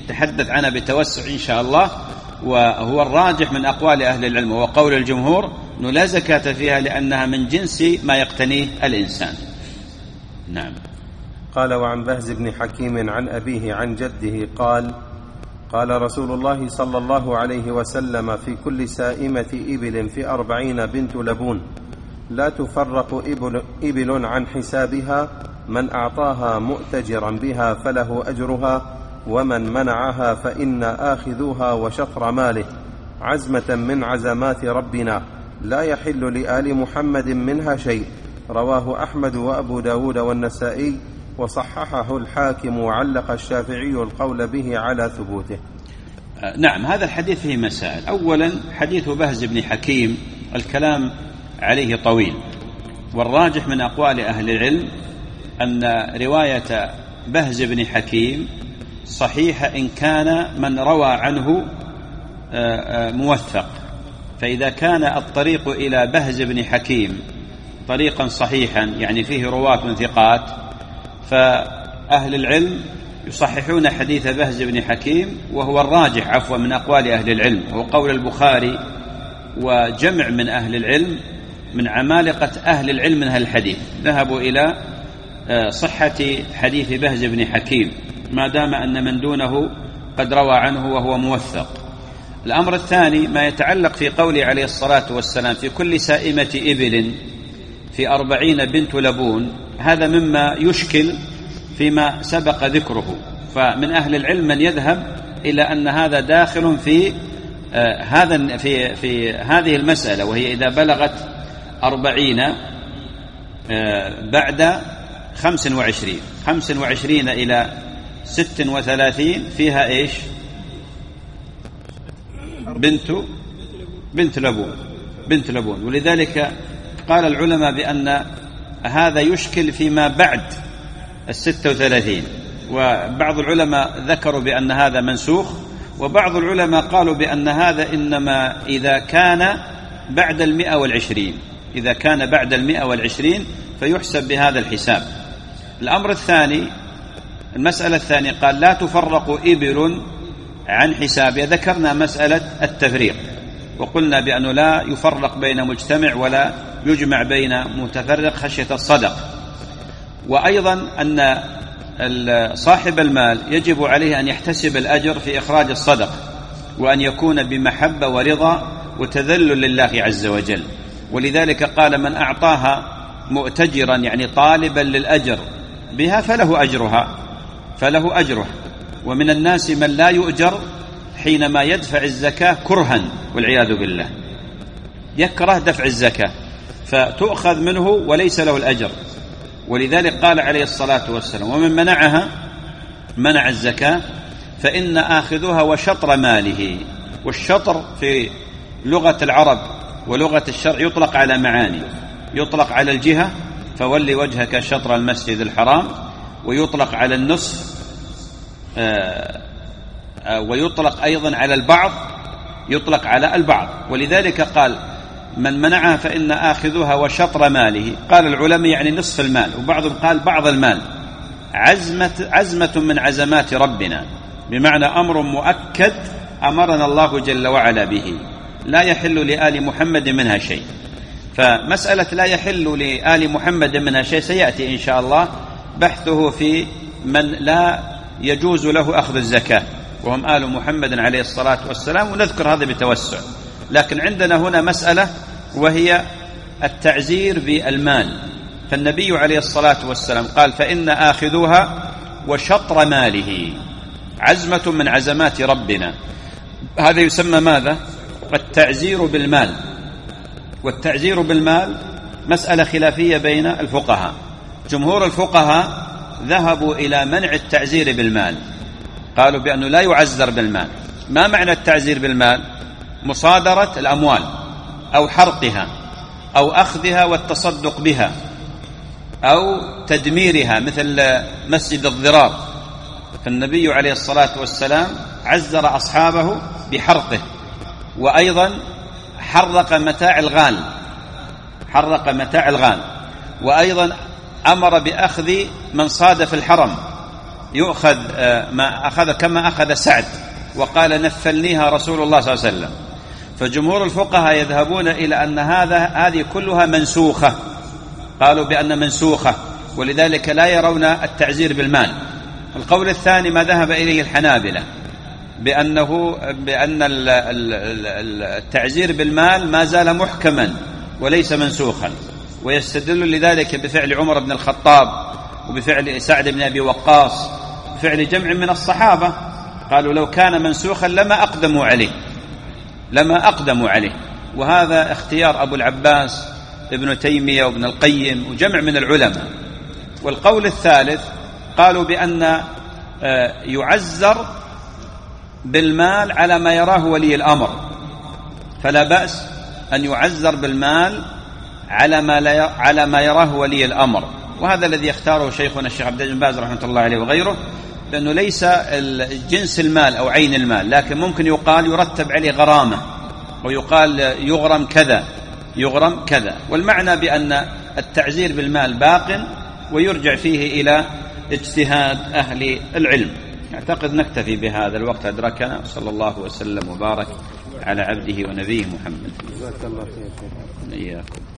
نتحدث عنها بتوسع إن شاء الله، وهو الراجح من أقوال أهل العلم وهو قول الجمهور أنه لا زكاة فيها لأنها من جنس ما يقتنيه الإنسان. نعم. قال: وعن بهز بن حكيم عن أبيه عن جده قال: قال رسول الله صلى الله عليه وسلم: في كل سائمة إبل في 40 بنت لبون، لا تفرق إبل عن حسابها، من أعطاها مؤتجرا بها فله أجرها، ومن منعها فإن آخذوها وشطر ماله، عزمة من عزمات ربنا، لا يحل لآل محمد منها شيء. رواه أحمد وأبو داود والنسائي، وصححه الحاكم، وعلق الشافعي القول به على ثبوته. نعم، هذا الحديث فيه مسائل. أولا حديث بهز بن حكيم الكلام عليه طويل، والراجح من أقوال أهل العلم أن رواية بهز بن حكيم صحيحة إن كان من روى عنه موثق، فإذا كان الطريق إلى بهز بن حكيم طريقا صحيحا يعني فيه رواة ثقات، فأهل العلم يصححون حديث بهز بن حكيم، وهو الراجح عفوا من أقوال أهل العلم، هو قول البخاري وجمع من أهل العلم من عمالقة أهل العلم من الحديث ذهبوا إلى صحة حديث بهز بن حكيم ما دام أن من دونه قد روى عنه وهو موثق. الأمر الثاني ما يتعلق في قوله عليه الصلاة والسلام: في كل سائمة إبل في 40 بنت لبون، هذا مما يشكل فيما سبق ذكره، فمن أهل العلم من يذهب إلى أن هذا داخل في هذه المسألة، وهي إذا بلغت 40 بعد 25 إلى 36 فيها إيش؟ بنت لبون. ولذلك قال العلماء بأن هذا يشكل فيما بعد 36، وبعض العلماء ذكروا بأن هذا منسوخ، وبعض العلماء قالوا بأن هذا إنما إذا كان بعد 120، إذا كان بعد 120 فيحسب بهذا الحساب. الأمر الثاني، المسألة الثانية، قال: لا تفرق إبل عن حسابها. ذكرنا مسألة التفريق، وقلنا بأنه لا يفرق بين مجتمع ولا يجمع بين متفرق خشية الصدق، وأيضا أن صاحب المال يجب عليه أن يحتسب الأجر في إخراج الصدق، وأن يكون بمحبة ورضا وتذلل لله عز وجل. ولذلك قال: من أعطاها مؤتجرا يعني طالبا للأجر بها فله أجرها. ومن الناس من لا يؤجر حينما يدفع الزكاة كرها والعياذ بالله، يكره دفع الزكاة فتؤخذ منه وليس له الأجر. ولذلك قال عليه الصلاة والسلام: ومن منع الزكاة فإن آخذها وشطر ماله. والشطر في لغة العرب ولغة الشرع يطلق على معاني، يطلق على الجهة فولي وجهك شطر المسجد الحرام، ويطلق على النصف، ويطلق أيضا على البعض، يطلق على البعض. ولذلك قال: من منعها فإن آخذها وشطر ماله. قال العلماء يعني نصف المال، وبعضهم قال بعض المال. عزمة من عزمات ربنا، بمعنى أمر مؤكد أمرنا الله جل وعلا به، لا يحل لآل محمد منها شيء. فمسألة لا يحل لآل محمد منها شيء سيأتي إن شاء الله بحثه في من لا يجوز له أخذ الزكاة، وهم آل محمد عليه الصلاة والسلام، ونذكر هذا بتوسع. لكن عندنا هنا مسألة وهي التعزير بالمال، فالنبي عليه الصلاة والسلام قال: فإن آخذوها وشطر ماله، عزمة من عزمات ربنا. هذا يسمى ماذا؟ التعزير بالمال. والتعزير بالمال مسألة خلافية بين الفقهاء. جمهور الفقهاء ذهبوا إلى منع التعزير بالمال، قالوا بأنه لا يعزر بالمال. ما معنى التعزير بالمال؟ مصادرة الأموال أو حرقها أو أخذها والتصدق بها أو تدميرها، مثل مسجد الضرار، فالنبي عليه الصلاة والسلام عزر أصحابه بحرقه، وأيضا حرق متاع الغال، وأيضا أمر بأخذ من صادف الحرم يؤخذ ما أخذ كما أخذ سعد وقال نفلنيها رسول الله صلى الله عليه وسلم. فجمهور الفقهاء يذهبون إلى أن هذه كلها منسوخة، قالوا بأن منسوخة، ولذلك لا يرون التعزير بالمال. القول الثاني ما ذهب إليه الحنابلة بأن التعزير بالمال ما زال محكما وليس منسوخا، ويستدل لذلك بفعل عمر بن الخطاب وبفعل سعد بن أبي وقاص وبفعل جمع من الصحابة، قالوا لو كان منسوخا لما أقدموا عليه. وهذا اختيار أبو العباس ابن تيمية وابن القيم وجمع من العلماء. والقول الثالث قالوا بأن يعزر بالمال على ما يراه ولي الأمر، فلا بأس أن يعزر بالمال على ما يراه ولي الأمر. وهذا الذي يختاره شيخنا الشيخ عبد العزيز بن باز رحمة الله عليه وغيره، لأنه ليس جنس المال أو عين المال، لكن ممكن يقال يرتب عليه غرامة، ويقال يغرم كذا. والمعنى بأن التعزير بالمال باق ويرجع فيه إلى اجتهاد أهل العلم. أعتقد نكتفي بهذا، الوقت أدركنا. صلى الله وسلم وبارك على عبده ونبيه محمد. جزاك الله خير. إياكم.